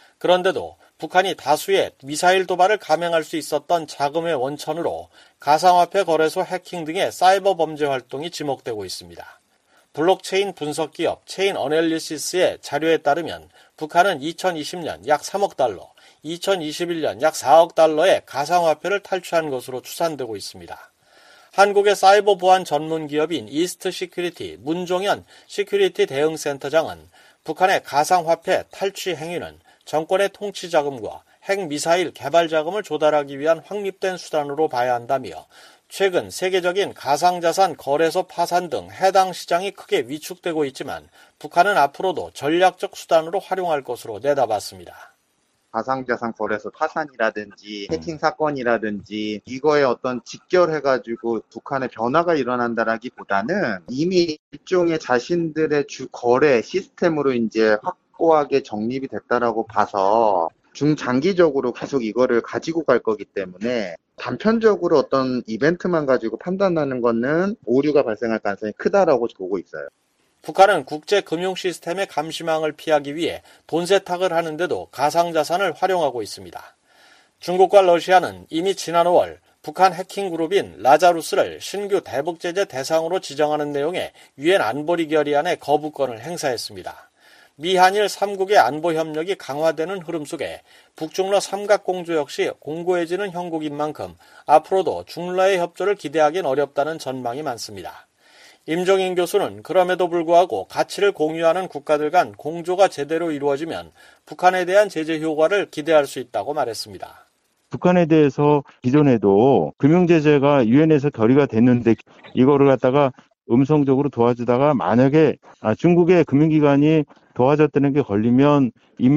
그런데도 북한이 다수의 미사일 도발을 감행할 수 있었던 자금의 원천으로 가상화폐 거래소 해킹 등의 사이버 범죄 활동이 지목되고 있습니다. 블록체인 분석 기업 체인 어널리시스의 자료에 따르면 북한은 이천이십 년 약 삼억 달러, 이천이십일 년 약 사억 달러의 가상화폐를 탈취한 것으로 추산되고 있습니다. 한국의 사이버 보안 전문 기업인 이스트 시큐리티 문종현 시큐리티 대응센터장은 북한의 가상화폐 탈취 행위는 정권의 통치 자금과 핵미사일 개발 자금을 조달하기 위한 확립된 수단으로 봐야 한다며 최근 세계적인 가상자산 거래소 파산 등 해당 시장이 크게 위축되고 있지만 북한은 앞으로도 전략적 수단으로 활용할 것으로 내다봤습니다. 가상자산 거래소 파산이라든지 해킹 사건이라든지 이거에 어떤 직결해가지고 북한의 변화가 일어난다라기보다는 이미 일종의 자신들의 주 거래 시스템으로 이제 확고하게 정립이 됐다라고 봐서 중장기적으로 계속 이거를 가지고 갈 거기 때문에 단편적으로 어떤 이벤트만 가지고 판단하는 거는 오류가 발생할 가능성이 크다라고 보고 있어요. 북한은 국제 금융 시스템의 감시망을 피하기 위해 돈 세탁을 하는데도 가상자산을 활용하고 있습니다. 중국과 러시아는 이미 지난 오월 북한 해킹 그룹인 라자루스를 신규 대북 제재 대상으로 지정하는 내용의 유엔 안보리 결의안에 거부권을 행사했습니다. 미한일 삼국의 안보 협력이 강화되는 흐름 속에 북중러 삼각공조 역시 공고해지는 형국인 만큼 앞으로도 중러의 협조를 기대하긴 어렵다는 전망이 많습니다. 임종인 교수는 그럼에도 불구하고 가치를 공유하는 국가들 간 공조가 제대로 이루어지면 북한에 대한 제재 효과를 기대할 수 있다고 말했습니다. 북한에 대해서 기존에도 금융제재가 유엔에서 결의가 됐는데 이거를 갖다가 음성적으로 도와주다가 만약에 중국의 금융기관이 도와줬다는 게 걸리면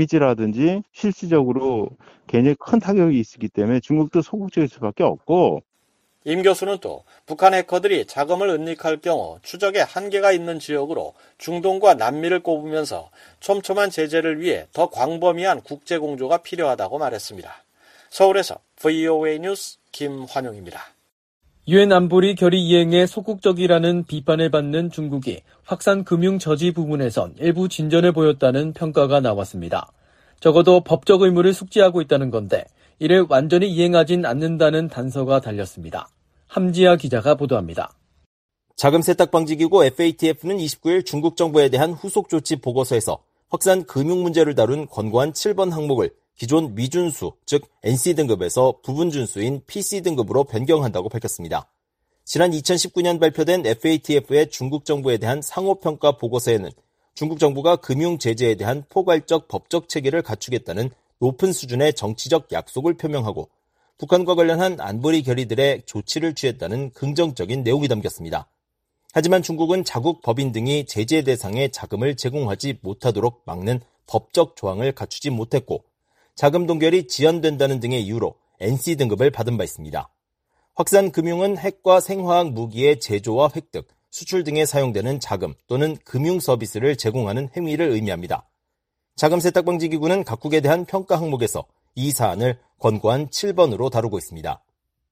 이미지라든지 실질적으로 굉장히 큰 타격이 있기 때문에 중국도 소극적일 수밖에 없고 임 교수는 또 북한 해커들이 자금을 은닉할 경우 추적에 한계가 있는 지역으로 중동과 남미를 꼽으면서 촘촘한 제재를 위해 더 광범위한 국제공조가 필요하다고 말했습니다. 서울에서 브이오에이 뉴스 김환용입니다. 유엔 안보리 결의 이행에 소극적이라는 비판을 받는 중국이 확산 금융 저지 부분에선 일부 진전을 보였다는 평가가 나왔습니다. 적어도 법적 의무를 숙지하고 있다는 건데 이를 완전히 이행하진 않는다는 단서가 달렸습니다. 함지아 기자가 보도합니다. 자금 세탁 방지기구 에프에이티에프는 이십구일 중국 정부에 대한 후속 조치 보고서에서 확산 금융 문제를 다룬 권고안 칠 번 항목을 기존 미준수, 즉 엔씨 등급에서 부분 준수인 피씨 등급으로 변경한다고 밝혔습니다. 지난 이천십구 년 발표된 에프에이티에프의 중국 정부에 대한 상호평가 보고서에는 중국 정부가 금융 제재에 대한 포괄적 법적 체계를 갖추겠다는 높은 수준의 정치적 약속을 표명하고 북한과 관련한 안보리 결의들의 조치를 취했다는 긍정적인 내용이 담겼습니다. 하지만 중국은 자국 법인 등이 제재 대상에 자금을 제공하지 못하도록 막는 법적 조항을 갖추지 못했고 자금 동결이 지연된다는 등의 이유로 엔씨 등급을 받은 바 있습니다. 확산 금융은 핵과 생화학 무기의 제조와 획득, 수출 등에 사용되는 자금 또는 금융 서비스를 제공하는 행위를 의미합니다. 자금 세탁 방지 기구는 각국에 대한 평가 항목에서 이 사안을 권고안 칠 번으로 다루고 있습니다.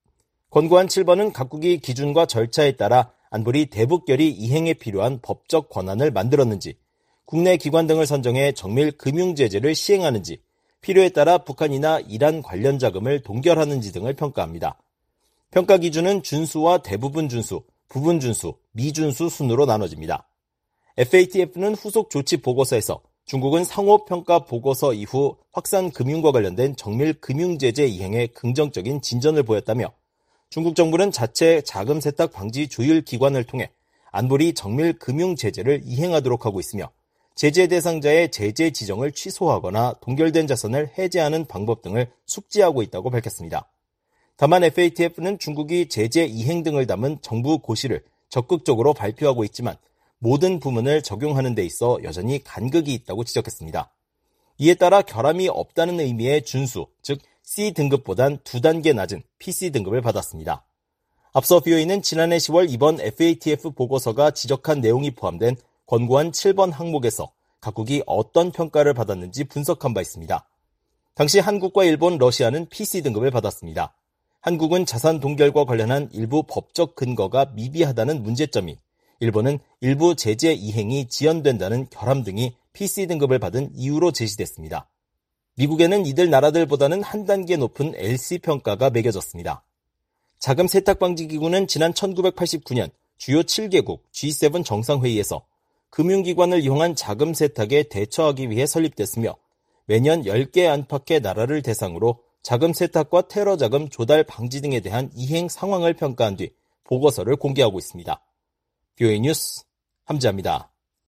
권고안 칠 번은 각국이 기준과 절차에 따라 안보리 대북결의 이행에 필요한 법적 권한을 만들었는지, 국내 기관 등을 선정해 정밀 금융 제재를 시행하는지, 필요에 따라 북한이나 이란 관련 자금을 동결하는지 등을 평가합니다. 평가 기준은 준수와 대부분 준수, 부분 준수, 미준수 순으로 나눠집니다. 에프에이티에프는 후속 조치 보고서에서 중국은 상호평가 보고서 이후 확산 금융과 관련된 정밀 금융제재 이행에 긍정적인 진전을 보였다며 중국 정부는 자체 자금 세탁 방지 조율 기관을 통해 안보리 정밀 금융제재를 이행하도록 하고 있으며 제재 대상자의 제재 지정을 취소하거나 동결된 자산을 해제하는 방법 등을 숙지하고 있다고 밝혔습니다. 다만 에프에이티에프는 중국이 제재 이행 등을 담은 정부 고시를 적극적으로 발표하고 있지만 모든 부문을 적용하는 데 있어 여전히 간극이 있다고 지적했습니다. 이에 따라 결함이 없다는 의미의 준수, 즉 C 등급보단 두 단계 낮은 피씨 등급을 받았습니다. 앞서 브이오에이는 지난해 시월 이번 에프에이티에프 보고서가 지적한 내용이 포함된 권고안 칠 번 항목에서 각국이 어떤 평가를 받았는지 분석한 바 있습니다. 당시 한국과 일본, 러시아는 피씨 등급을 받았습니다. 한국은 자산 동결과 관련한 일부 법적 근거가 미비하다는 문제점이, 일본은 일부 제재 이행이 지연된다는 결함 등이 피씨 등급을 받은 이유로 제시됐습니다. 미국에는 이들 나라들보다는 한 단계 높은 엘씨 평가가 매겨졌습니다. 자금 세탁 방지 기구는 지난 천구백팔십구 년 주요 칠 개국 지 세븐 정상회의에서 금융기관을 이용한 자금 세탁에 대처하기 위해 설립됐으며 매년 열 개 안팎의 나라를 대상으로 자금 세탁과 테러 자금 조달 방지 등에 대한 이행 상황을 평가한 뒤 보고서를 공개하고 있습니다. 브이오에이 뉴스 함지아입니다.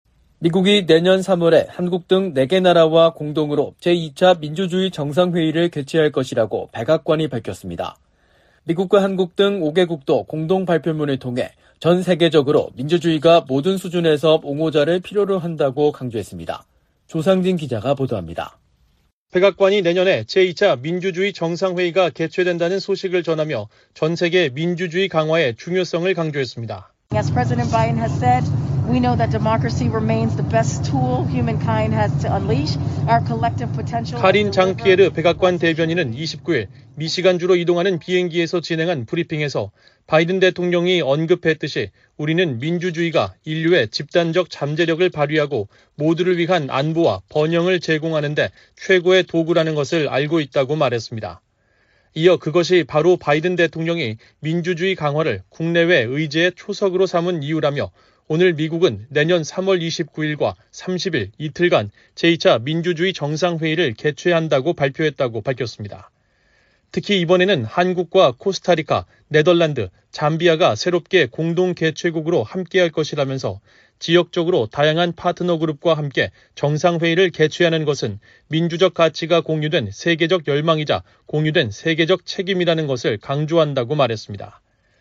미국이 내년 삼월에 한국 등 네 개 나라와 공동으로 제이 차 민주주의 정상회의를 개최할 것이라고 백악관이 밝혔습니다. 미국과 한국 등 오 개국도 공동 발표문을 통해 전 세계적으로 민주주의가 모든 수준에서 옹호자를 필요로 한다고 강조했습니다. 조상진 기자가 보도합니다. 백악관이 내년에 제이 차 민주주의 정상회의가 개최된다는 소식을 전하며 전 세계 민주주의 강화의 중요성을 강조했습니다. As President Biden has said, we know that democracy remains the best tool humankind has to unleash our collective potential. 카린 장피에르 백악관 대변인은 이십구일 미시간주로 이동하는 비행기에서 진행한 브리핑에서 바이든 대통령이 언급했듯이 우리는 민주주의가 인류의 집단적 잠재력을 발휘하고 모두를 위한 안보와 번영을 제공하는 데 최고의 도구라는 것을 알고 있다고 말했습니다. 이어 그것이 바로 바이든 대통령이 민주주의 강화를 국내외 의제의 초석으로 삼은 이유라며 오늘 미국은 내년 삼월 이십구일과 삼십일 이틀간 제이 차 민주주의 정상회의를 개최한다고 발표했다고 밝혔습니다. 특히 이번에는 한국과 코스타리카, 네덜란드, 잠비아가 새롭게 공동 개최국으로 함께할 것이라면서 지역적으로 다양한 파트너 그룹과 함께 정상회의를 개최하는 것은 민주적 가치가 공유된 세계적 열망이자 공유된 세계적 책임이라는 것을 강조한다고 말했습니다.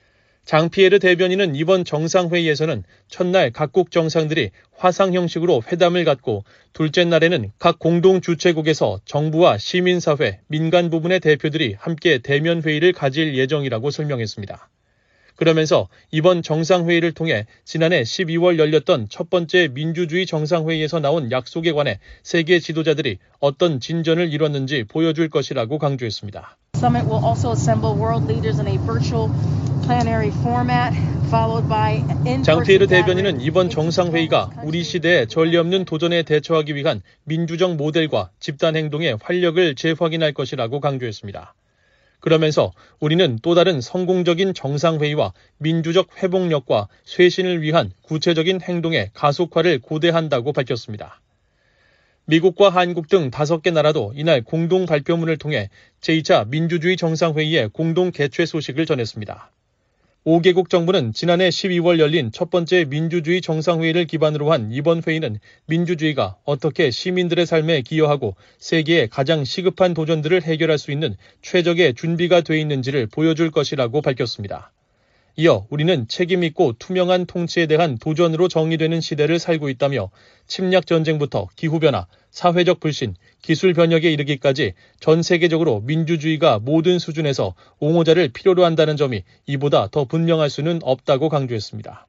장피에르 대변인은 이번 정상회의에서는 첫날 각국 정상들이 화상 형식으로 회담을 갖고 둘째 날에는 각 공동 주최국에서 정부와 시민사회, 민간 부문의 대표들이 함께 대면 회의를 가질 예정이라고 설명했습니다. 그러면서 이번 정상회의를 통해 지난해 십이월 열렸던 첫 번째 민주주의 정상회의에서 나온 약속에 관해 세계 지도자들이 어떤 진전을 이뤘는지 보여줄 것이라고 강조했습니다. Summit will also assemble world leaders in a virtual plenary format, followed by in-person 장피에르 대변인은 이번 정상회의가 우리 시대의 전례 없는 도전에 대처하기 위한 민주적 모델과 집단 행동의 활력을 재확인할 것이라고 강조했습니다. 그러면서 우리는 또 다른 성공적인 정상회의와 민주적 회복력과 쇄신을 위한 구체적인 행동의 가속화를 고대한다고 밝혔습니다. 미국과 한국 등 다섯 개 나라도 이날 공동 발표문을 통해 제이 차 민주주의 정상회의의 공동 개최 소식을 전했습니다. 오 개국 정부는 지난해 십이월 열린 첫 번째 민주주의 정상회의를 기반으로 한 이번 회의는 민주주의가 어떻게 시민들의 삶에 기여하고 세계의 가장 시급한 도전들을 해결할 수 있는 최적의 준비가 돼 있는지를 보여줄 것이라고 밝혔습니다. 이어 우리는 책임 있고 투명한 통치에 대한 도전으로 정의되는 시대를 살고 있다며 침략 전쟁부터 기후변화, 사회적 불신, 기술 변혁에 이르기까지 전 세계적으로 민주주의가 모든 수준에서 옹호자를 필요로 한다는 점이 이보다 더 분명할 수는 없다고 강조했습니다.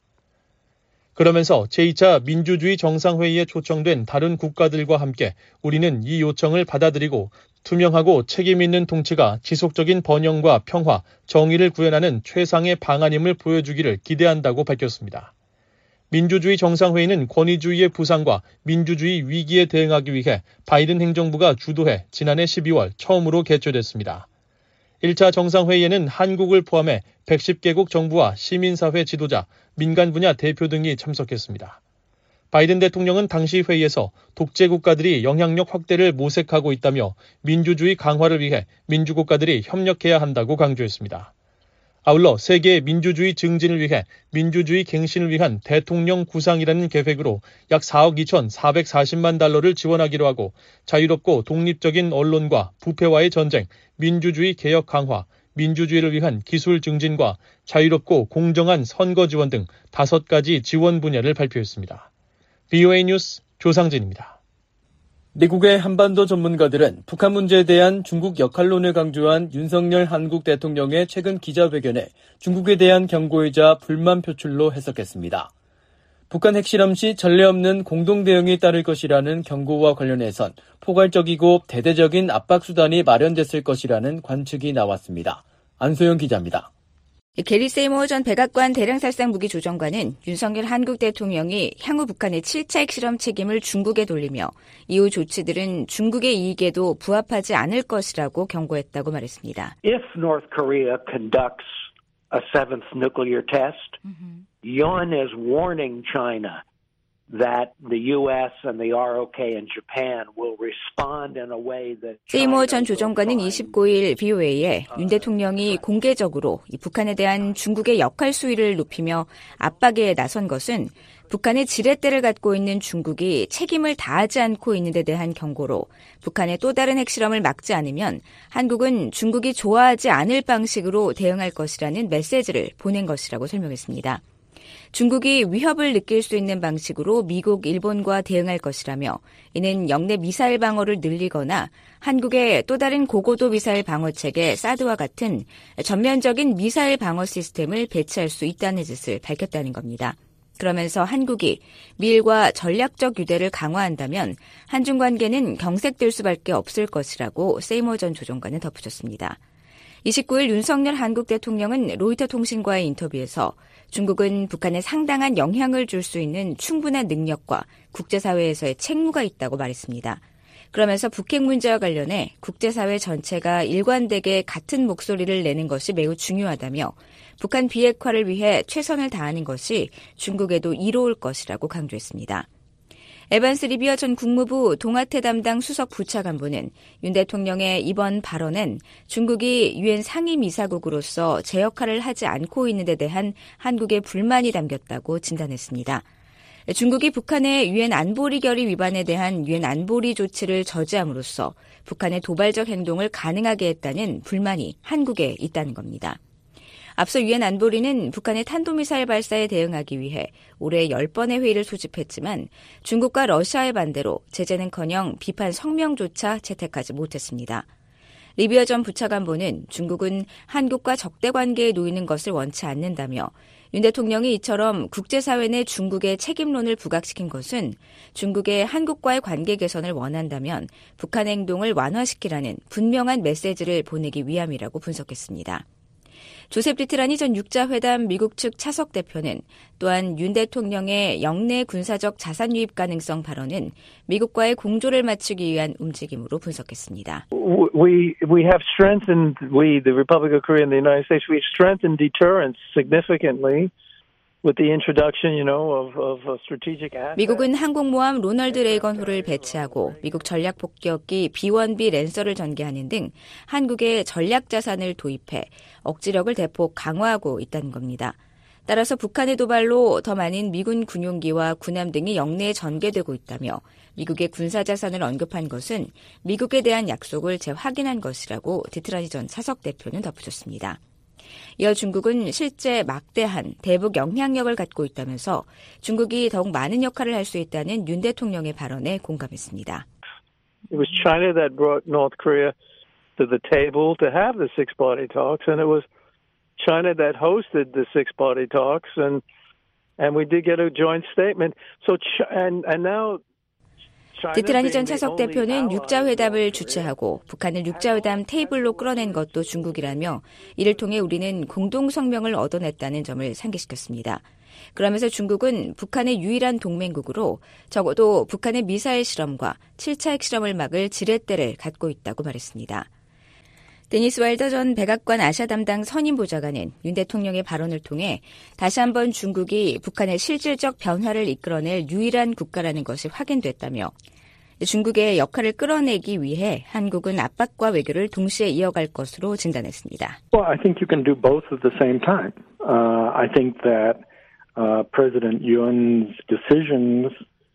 그러면서 제이 차 민주주의 정상회의에 초청된 다른 국가들과 함께 우리는 이 요청을 받아들이고 투명하고 책임 있는 통치가 지속적인 번영과 평화, 정의를 구현하는 최상의 방안임을 보여주기를 기대한다고 밝혔습니다. 민주주의 정상회의는 권위주의의 부상과 민주주의 위기에 대응하기 위해 바이든 행정부가 주도해 지난해 십이월 처음으로 개최됐습니다. 일 차 정상회의에는 한국을 포함해 백십 개국 정부와 시민사회 지도자, 민간 분야 대표 등이 참석했습니다. 바이든 대통령은 당시 회의에서 독재 국가들이 영향력 확대를 모색하고 있다며 민주주의 강화를 위해 민주국가들이 협력해야 한다고 강조했습니다. 아울러 세계의 민주주의 증진을 위해 민주주의 갱신을 위한 대통령 구상이라는 계획으로 약 사억 이천사백사십만 달러를 지원하기로 하고 자유롭고 독립적인 언론과 부패와의 전쟁, 민주주의 개혁 강화, 민주주의를 위한 기술 증진과 자유롭고 공정한 선거 지원 등 다섯 가지 지원 분야를 발표했습니다. 브이오에이 뉴스 조상진입니다. 미국의 한반도 전문가들은 북한 문제에 대한 중국 역할론을 강조한 윤석열 한국 대통령의 최근 기자회견에 중국에 대한 경고이자 불만 표출로 해석했습니다. 북한 핵실험 시 전례 없는 공동 대응이 따를 것이라는 경고와 관련해선 포괄적이고 대대적인 압박 수단이 마련됐을 것이라는 관측이 나왔습니다. 안소영 기자입니다. 게리 세이모어 전 백악관 대량살상 무기 조정관은 윤석열 한국 대통령이 향후 북한의 칠 차 핵실험 책임을 중국에 돌리며 이후 조치들은 중국의 이익에도 부합하지 않을 것이라고 경고했다고 말했습니다. If North Korea conducts a seventh nuclear test, Yuan is warning China that the U S and the R O K and Japan will respond in a way that 세이모어 전 조정관은 이십구 일 브이오에이에 윤 대통령이 공개적으로 이 북한에 대한 중국의 역할 수위를 높이며 압박에 나선 것은 북한의 지렛대를 갖고 있는 중국이 책임을 다하지 않고 있는 데 대한 경고로 북한의 또 다른 핵실험을 막지 않으면 한국은 중국이 좋아하지 않을 방식으로 대응할 것이라는 메시지를 보낸 것이라고 설명했습니다. 중국이 위협을 느낄 수 있는 방식으로 미국, 일본과 대응할 것이라며 이는 영내 미사일 방어를 늘리거나 한국의 또 다른 고고도 미사일 방어 체계 사드와 같은 전면적인 미사일 방어 시스템을 배치할 수 있다는 뜻을 밝혔다는 겁니다. 그러면서 한국이 미일과 전략적 유대를 강화한다면 한중 관계는 경색될 수밖에 없을 것이라고 세이모어 전 조정관은 덧붙였습니다. 이십구 일 윤석열 한국 대통령은 로이터 통신과의 인터뷰에서 중국은 북한에 상당한 영향을 줄 수 있는 충분한 능력과 국제사회에서의 책무가 있다고 말했습니다. 그러면서 북핵 문제와 관련해 국제사회 전체가 일관되게 같은 목소리를 내는 것이 매우 중요하다며 북한 비핵화를 위해 최선을 다하는 것이 중국에도 이로울 것이라고 강조했습니다. 에반스 리비어 전 국무부 동아태 담당 수석 부차관보는 윤 대통령의 이번 발언은 중국이 유엔 상임이사국으로서 제 역할을 하지 않고 있는 데 대한 한국의 불만이 담겼다고 진단했습니다. 중국이 북한의 유엔 안보리 결의 위반에 대한 유엔 안보리 조치를 저지함으로써 북한의 도발적 행동을 가능하게 했다는 불만이 한국에 있다는 겁니다. 앞서 유엔 안보리는 북한의 탄도미사일 발사에 대응하기 위해 올해 열 번의 회의를 소집했지만 중국과 러시아의 반대로 제재는커녕 비판 성명조차 채택하지 못했습니다. 리비아 전 부차관보는 중국은 한국과 적대 관계에 놓이는 것을 원치 않는다며 윤 대통령이 이처럼 국제사회 내 중국의 책임론을 부각시킨 것은 중국의 한국과의 관계 개선을 원한다면 북한 행동을 완화시키라는 분명한 메시지를 보내기 위함이라고 분석했습니다. 조셉 리트라니 전 육자회담 미국 측 차석 대표는 또한 윤 대통령의 영내 군사적 자산 유입 가능성 발언은 미국과의 공조를 맞추기 위한 움직임으로 분석했습니다. We we have strengthened we the Republic of Korea and the United States we strengthened deterrence significantly. With the introduction, you know, of, of strategic assets. 미국은 항공모함 로널드 레이건호를 배치하고 미국 전략 폭격기 비 원 비 랜서를 전개하는 등 한국의 전략 자산을 도입해 억지력을 대폭 강화하고 있다는 겁니다. 따라서 북한의 도발로 더 많은 미군 군용기와 군함 등이 영내에 전개되고 있다며 미국의 군사 자산을 언급한 것은 미국에 대한 약속을 재확인한 것이라고 디트라니 전 차석 대표는 덧붙였습니다. 이어 중국은 실제 막대한 대북 영향력을 갖고 있다면서 중국이 더욱 많은 역할을 할 수 있다는 윤 대통령의 발언에 공감했습니다. It was China that brought North Korea to the table to have the six-party talks, and it was China that hosted the six-party talks, and and we did get a joint statement. So and and now. 디트라니 전 차석 대표는 육자회담을 주최하고 북한을 육자회담 테이블로 끌어낸 것도 중국이라며 이를 통해 우리는 공동성명을 얻어냈다는 점을 상기시켰습니다. 그러면서 중국은 북한의 유일한 동맹국으로 적어도 북한의 미사일 실험과 칠 차 핵실험을 막을 지렛대를 갖고 있다고 말했습니다. 데니스 와일더 전 백악관 아시아 담당 선임 보좌관은 윤 대통령의 발언을 통해 다시 한번 중국이 북한의 실질적 변화를 이끌어낼 유일한 국가라는 것이 확인됐다며 중국의 역할을 끌어내기 위해 한국은 압박과 외교를 동시에 이어갈 것으로 진단했습니다. Well, I think you can do both at the same time. Uh, I think that uh, President Yoon's decisions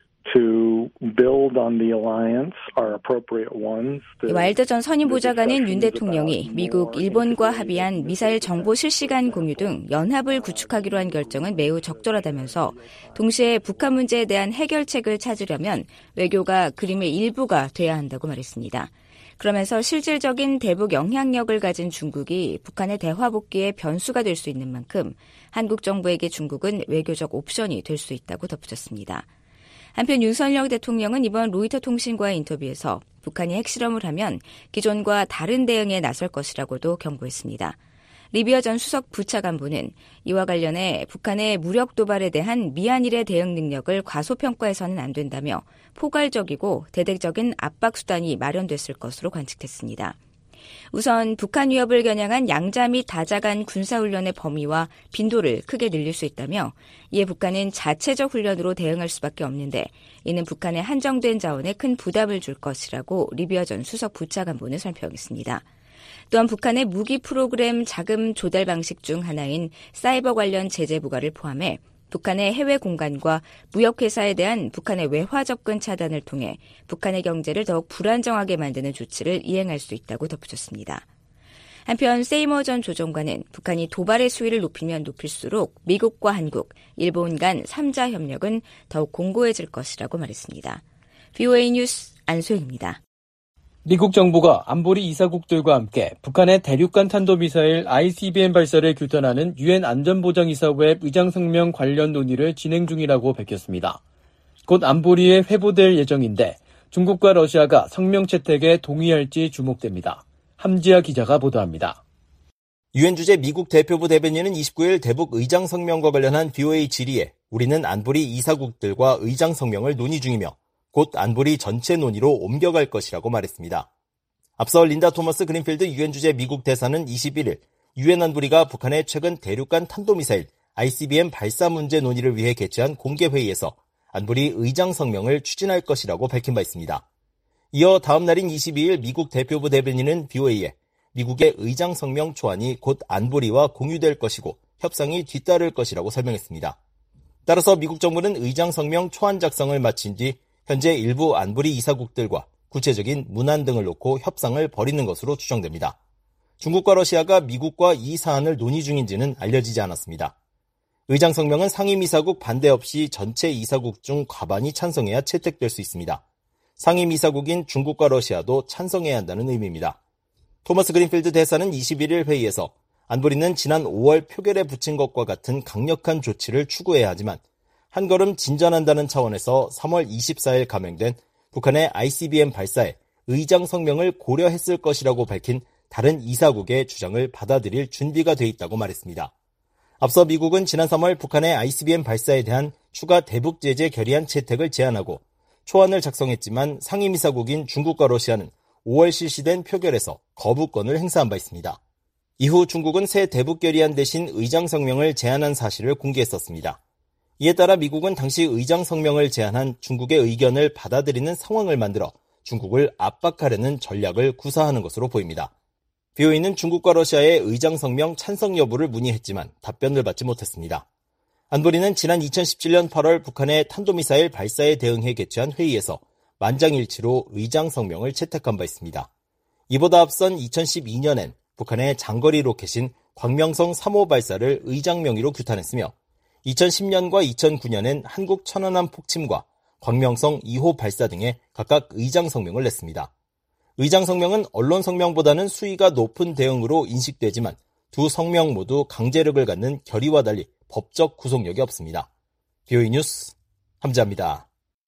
to build on the alliance are appropriate ones. 와일더 전 선임 보좌관은 윤 대통령이 미국, 일본과 합의한 미사일 정보 실시간 공유 등 연합을 구축하기로 한 결정은 매우 적절하다면서 동시에 북한 문제에 대한 해결책을 찾으려면 외교가 그림의 일부가 돼야 한다고 말했습니다. 그러면서 실질적인 대북 영향력을 가진 중국이 북한의 대화 복귀의 변수가 될 수 있는 만큼 한국 정부에게 중국은 외교적 옵션이 될 수 있다고 덧붙였습니다. 한편 윤석열 대통령은 이번 로이터 통신과의 인터뷰에서 북한이 핵실험을 하면 기존과 다른 대응에 나설 것이라고도 경고했습니다. 리비아 전 수석 부차관보는 이와 관련해 북한의 무력 도발에 대한 미한일의 대응 능력을 과소평가해서는 안 된다며 포괄적이고 대대적인 압박 수단이 마련됐을 것으로 관측했습니다. 우선 북한 위협을 겨냥한 양자 및 다자 간 군사훈련의 범위와 빈도를 크게 늘릴 수 있다며 이에 북한은 자체적 훈련으로 대응할 수밖에 없는데 이는 북한의 한정된 자원에 큰 부담을 줄 것이라고 리비아 전 수석 부차관보는 설명했습니다. 또한 북한의 무기 프로그램 자금 조달 방식 중 하나인 사이버 관련 제재 부과를 포함해 북한의 해외 공간과 무역회사에 대한 북한의 외화 접근 차단을 통해 북한의 경제를 더욱 불안정하게 만드는 조치를 이행할 수 있다고 덧붙였습니다. 한편 세이머 전 조정관은 북한이 도발의 수위를 높이면 높일수록 미국과 한국, 일본 간 삼 자 협력은 더욱 공고해질 것이라고 말했습니다. 브이오에이 뉴스 안소영입니다. 미국 정부가 안보리 이사국들과 함께 북한의 대륙간 탄도미사일 아이씨비엠 발사를 규탄하는 유엔 안전보장이사회 의장성명 관련 논의를 진행 중이라고 밝혔습니다. 곧 안보리에 회부될 예정인데 중국과 러시아가 성명 채택에 동의할지 주목됩니다. 함지아 기자가 보도합니다. 유엔 주재 미국 대표부 대변인은 이십구일 대북 의장성명과 관련한 브이오에이 질의에 우리는 안보리 이사국들과 의장성명을 논의 중이며 곧 안보리 전체 논의로 옮겨갈 것이라고 말했습니다. 앞서 린다 토머스 그린필드 유엔 주재 미국 대사는 이십일일 유엔 안보리가 북한의 최근 대륙간 탄도미사일 아이씨비엠 발사 문제 논의를 위해 개최한 공개회의에서 안보리 의장 성명을 추진할 것이라고 밝힌 바 있습니다. 이어 다음 날인 이십이일 미국 대표부 대변인은 브이오에이에 미국의 의장 성명 초안이 곧 안보리와 공유될 것이고 협상이 뒤따를 것이라고 설명했습니다. 따라서 미국 정부는 의장 성명 초안 작성을 마친 뒤 현재 일부 안보리 이사국들과 구체적인 문안 등을 놓고 협상을 벌이는 것으로 추정됩니다. 중국과 러시아가 미국과 이 사안을 논의 중인지는 알려지지 않았습니다. 의장 성명은 상임이사국 반대 없이 전체 이사국 중 과반이 찬성해야 채택될 수 있습니다. 상임이사국인 중국과 러시아도 찬성해야 한다는 의미입니다. 토머스 그린필드 대사는 이십일일 회의에서 안보리는 지난 오월 표결에 붙인 것과 같은 강력한 조치를 추구해야 하지만 한 걸음 진전한다는 차원에서 삼월 이십사일 감행된 북한의 아이씨비엠 발사에 의장 성명을 고려했을 것이라고 밝힌 다른 이사국의 주장을 받아들일 준비가 돼 있다고 말했습니다. 앞서 미국은 지난 삼월 북한의 아이씨비엠 발사에 대한 추가 대북 제재 결의안 채택을 제안하고 초안을 작성했지만 상임이사국인 중국과 러시아는 오월 실시된 표결에서 거부권을 행사한 바 있습니다. 이후 중국은 새 대북 결의안 대신 의장 성명을 제안한 사실을 공개했었습니다. 이에 따라 미국은 당시 의장 성명을 제안한 중국의 의견을 받아들이는 상황을 만들어 중국을 압박하려는 전략을 구사하는 것으로 보입니다. 비오이는 중국과 러시아의 의장 성명 찬성 여부를 문의했지만 답변을 받지 못했습니다. 안보리는 지난 이천십칠년 팔월 북한의 탄도미사일 발사에 대응해 개최한 회의에서 만장일치로 의장 성명을 채택한 바 있습니다. 이보다 앞선 이천십이년엔 북한의 장거리 로켓인 광명성 삼호 발사를 의장 명의로 규탄했으며 이천십년과 이천구년엔 한국 천안함 폭침과 광명성 이호 발사 등에 각각 의장 성명을 냈습니다. 의장 성명은 언론 성명보다는 수위가 높은 대응으로 인식되지만 두 성명 모두 강제력을 갖는 결의와 달리 법적 구속력이 없습니다. 비오이 뉴스 함자입니다.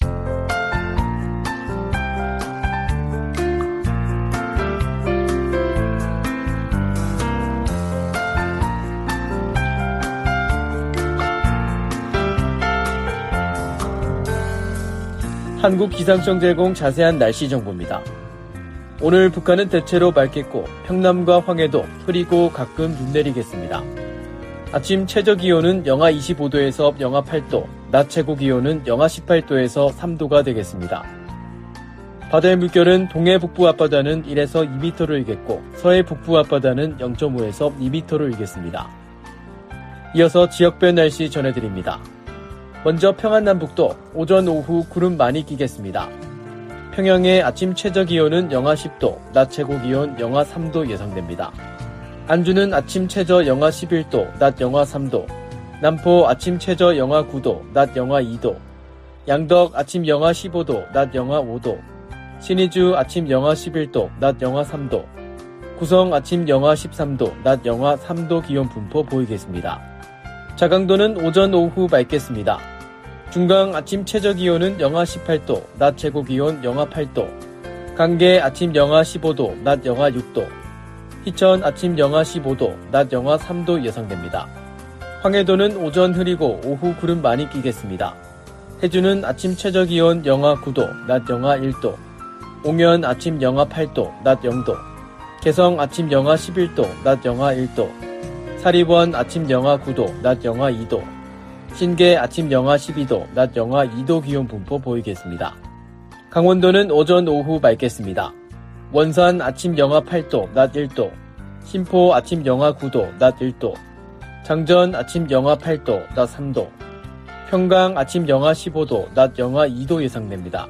한국기상청 제공 자세한 날씨 정보입니다. 오늘 북한은 대체로 맑겠고 평남과 황해도 흐리고 가끔 눈 내리겠습니다. 아침 최저기온은 영하 이십오도에서 영하 팔도, 낮 최고기온은 영하 십팔도에서 삼도가 되겠습니다. 바다의 물결은 동해 북부 앞바다는 일에서 이 미터로 일겠고 서해 북부 앞바다는 영점오에서 이 미터로 일겠습니다. 이어서 지역별 날씨 전해드립니다. 먼저 평안남북도 오전 오후 구름 많이 끼겠습니다. 평양의 아침 최저기온은 영하 십도, 낮 최고기온 영하 삼도 예상됩니다. 안주는 아침 최저 영하 십일도, 낮 영하 삼도, 남포 아침 최저 영하 구도, 낮 영하 이도, 양덕 아침 영하 십오도, 낮 영하 오도, 신의주 아침 영하 십일도, 낮 영하 삼도, 구성 아침 영하 십삼도, 낮 영하 삼도 기온 분포 보이겠습니다. 자강도는 오전 오후 맑겠습니다. 중강 아침 최저기온은 영하 십팔도, 낮 최고기온 영하 팔도, 강계 아침 영하 십오도, 낮 영하 육도, 희천 아침 영하 십오도, 낮 영하 삼도 예상됩니다. 황해도는 오전 흐리고 오후 구름 많이 끼겠습니다. 해주는 아침 최저기온 영하 구도, 낮 영하 일도, 옹연 아침 영하 팔도, 낮 영도, 개성 아침 영하 십일도, 낮 영하 일도, 사리원 아침 영하 구도, 낮 영하 이도, 신계 아침 영하 십이도, 낮 영하 이도 기온 분포 보이겠습니다. 강원도는 오전 오후 맑겠습니다. 원산 아침 영하 팔도, 낮 일도, 신포 아침 영하 구도, 낮 일도, 장전 아침 영하 팔도, 낮 삼도, 평강 아침 영하 십오도, 낮 영하 이도 예상됩니다.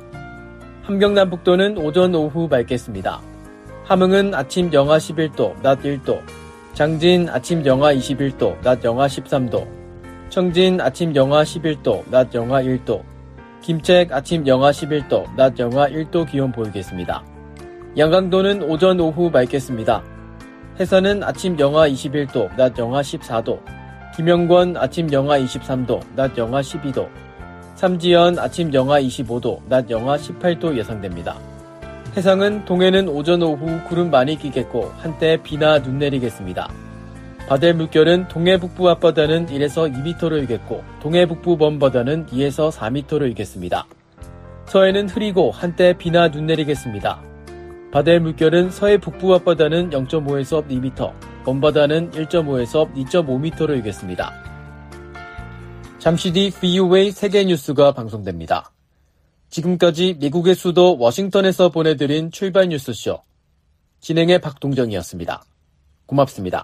함경남북도는 오전 오후 맑겠습니다. 함흥은 아침 영하 십일도, 낮 일도, 장진 아침 영하 이십일도, 낮 영하 십삼도, 청진 아침 영하 십일도, 낮 영하 일도, 김책 아침 영하 십일도, 낮 영하 일도 기온 보이겠습니다. 양강도는 오전 오후 맑겠습니다. 해선은 아침 영하 이십일도, 낮 영하 십사도, 김영권 아침 영하 이십삼도, 낮 영하 십이도, 삼지연 아침 영하 이십오도, 낮 영하 십팔도 예상됩니다. 해상은 동해는 오전 오후 구름 많이 끼겠고 한때 비나 눈 내리겠습니다. 바다의 물결은 동해 북부 앞바다는 일에서 이 미터로 일겠고 동해 북부 먼바다는 이에서 사 미터로 일겠습니다. 서해는 흐리고 한때 비나 눈 내리겠습니다. 바다의 물결은 서해 북부 앞바다는 영점오에서 이 미터, 먼바다는 일 점오에서 이 점 오 미터로 일겠습니다. 잠시 뒤 브이오에이 세계뉴스가 방송됩니다. 지금까지 미국의 수도 워싱턴에서 보내드린 출발 뉴스쇼. 진행의 박동정이었습니다. 고맙습니다.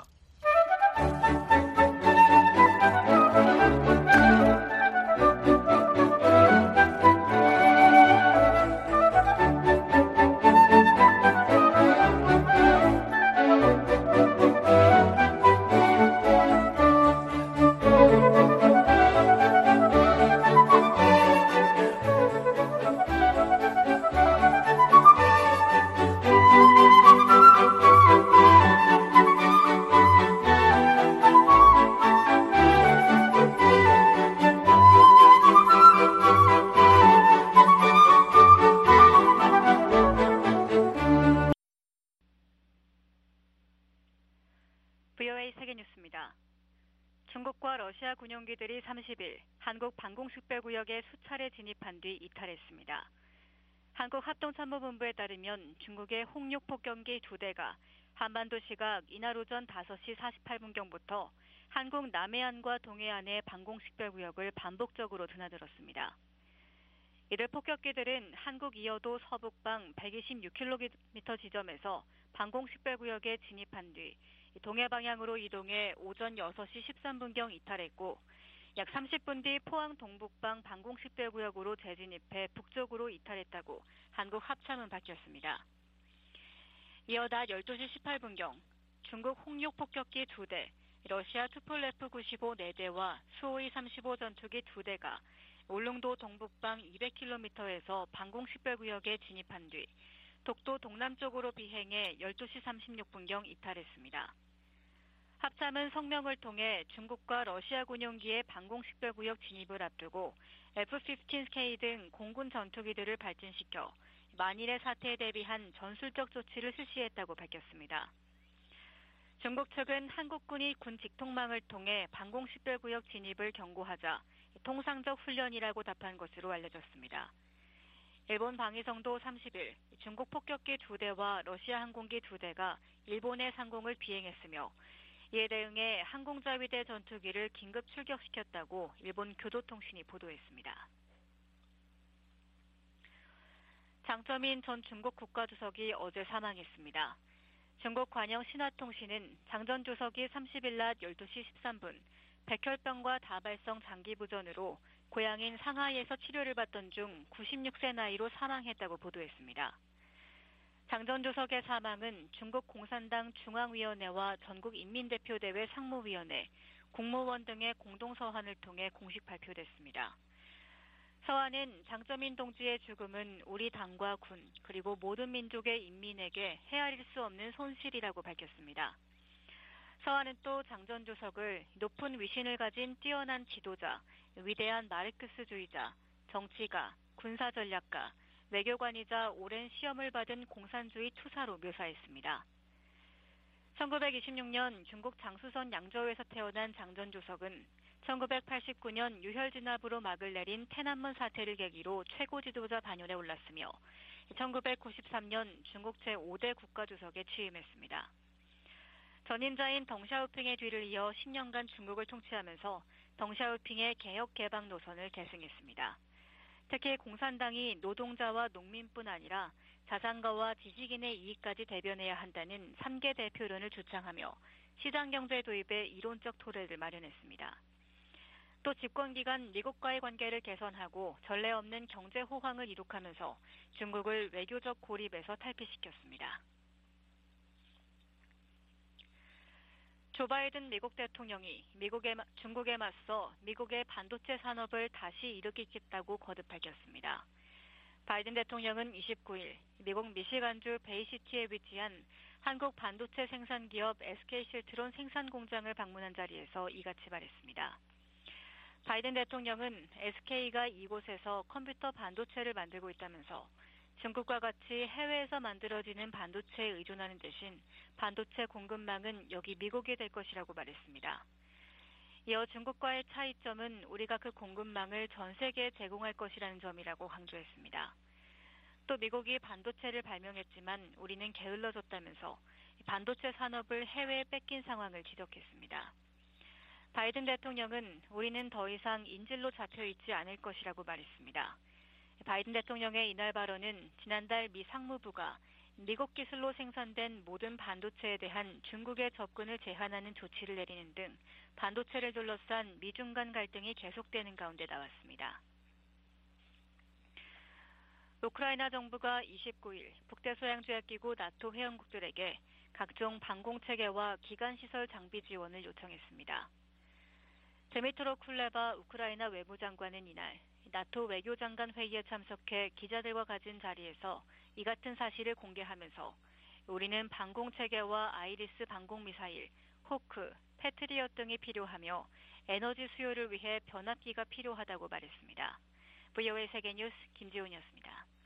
세계뉴스입니다. 중국과 러시아 군용기들이 삼십일 한국 방공식별구역에 수차례 진입한 뒤 이탈했습니다. 한국합동참모본부에 따르면 중국의 홍육 폭격기 두 대가 한반도 시각 이날 오전 다섯 시 사십팔 분경부터 한국 남해안과 동해안의 방공식별구역을 반복적으로 드나들었습니다. 이들 폭격기들은 한국 이어도 서북방 백이십육 킬로미터 지점에서 방공식별구역에 진입한 뒤 동해 방향으로 이동해 오전 여섯 시 십삼 분경 이탈했고 약 삼십 분 뒤 포항 동북방 방공식별구역으로 재진입해 북쪽으로 이탈했다고 한국 합참은 밝혔습니다. 이어 낮 열두 시 십팔 분경 중국 홍육 폭격기 두 대, 러시아 투폴레프 구십오 네 대와 수호이 삼십오 전투기 두 대가 울릉도 동북방 이백 킬로미터에서 방공식별구역에 진입한 뒤 독도 동남쪽으로 비행해 열두 시 삼십육 분경 이탈했습니다. 합참은 성명을 통해 중국과 러시아 군용기의 방공식별구역 진입을 앞두고 에프 십오 케이 등 공군 전투기들을 발진시켜 만일의 사태에 대비한 전술적 조치를 실시했다고 밝혔습니다. 중국 측은 한국군이 군 직통망을 통해 방공식별구역 진입을 경고하자 통상적 훈련이라고 답한 것으로 알려졌습니다. 일본 방위성도 삼십일 중국 폭격기 두 대와 러시아 항공기 두 대가 일본의 상공을 비행했으며 이에 대응해 항공자위대 전투기를 긴급 출격시켰다고 일본 교도통신이 보도했습니다. 장쩌민 전 중국 국가주석이 어제 사망했습니다. 중국 관영 신화통신은 장 전 주석이 삼십일 낮 열두 시 십삼 분 백혈병과 다발성 장기부전으로 고향인 상하이에서 치료를 받던 중 구십육 세 나이로 사망했다고 보도했습니다. 장 전 주석의 사망은 중국 공산당 중앙위원회와 전국인민대표대회 상무위원회, 국무원 등의 공동서한을 통해 공식 발표됐습니다. 서한은 장쩌민 동지의 죽음은 우리 당과 군, 그리고 모든 민족의 인민에게 헤아릴 수 없는 손실이라고 밝혔습니다. 서한은 또 장 전 주석을 높은 위신을 가진 뛰어난 지도자, 위대한 마르크스주의자, 정치가, 군사전략가, 외교관이자 오랜 시험을 받은 공산주의 투사로 묘사했습니다. 천구백이십육 년 중국 장수선 양저우에서 태어난 장 전 주석은 천구백팔십구 년 유혈 진압으로 막을 내린天安문 사태를 계기로 최고 지도자 반열에 올랐으며 천구백구십삼 년 중국 제오 대 국가주석에 취임했습니다. 전임자인 덩샤오핑의 뒤를 이어 십 년간 중국을 통치하면서 덩샤오핑의 개혁 개방 노선을 계승했습니다. 특히 공산당이 노동자와 농민뿐 아니라 자산가와 지식인의 이익까지 대변해야 한다는 삼 개 대표론을 주창하며 시장경제 도입에 이론적 토대를 마련했습니다. 또 집권기간 미국과의 관계를 개선하고 전례 없는 경제 호황을 이룩하면서 중국을 외교적 고립에서 탈피시켰습니다. 조 바이든 미국 대통령이 미국에, 중국에 맞서 미국의 반도체 산업을 다시 일으키겠다고 거듭 밝혔습니다. 바이든 대통령은 이십구 일 미국 미시간주 베이시티에 위치한 한국 반도체 생산 기업 에스케이실트론 생산 공장을 방문한 자리에서 이같이 말했습니다. 바이든 대통령은 에스케이가 이곳에서 컴퓨터 반도체를 만들고 있다면서 중국과 같이 해외에서 만들어지는 반도체에 의존하는 대신 반도체 공급망은 여기 미국이 될 것이라고 말했습니다. 이어 중국과의 차이점은 우리가 그 공급망을 전 세계에 제공할 것이라는 점이라고 강조했습니다. 또 미국이 반도체를 발명했지만 우리는 게을러졌다면서 반도체 산업을 해외에 뺏긴 상황을 지적했습니다. 바이든 대통령은 우리는 더 이상 인질로 잡혀있지 않을 것이라고 말했습니다. 바이든 대통령의 이날 발언은 지난달 미 상무부가 미국 기술로 생산된 모든 반도체에 대한 중국의 접근을 제한하는 조치를 내리는 등 반도체를 둘러싼 미중 간 갈등이 계속되는 가운데 나왔습니다. 우크라이나 정부가 이십구 일 북대서양조약기구 나토 회원국들에게 각종 방공체계와 기간시설 장비 지원을 요청했습니다. 드미트로 쿨레바 우크라이나 외무장관은 이날 나토 외교장관 회의에 참석해 기자들과 가진 자리에서 이 같은 사실을 공개하면서 우리는 방공체계와 아이리스 방공미사일, 호크, 패트리엇 등이 필요하며 에너지 수요를 위해 변압기가 필요하다고 말했습니다. 브이오에이 세계뉴스 김지훈이었습니다.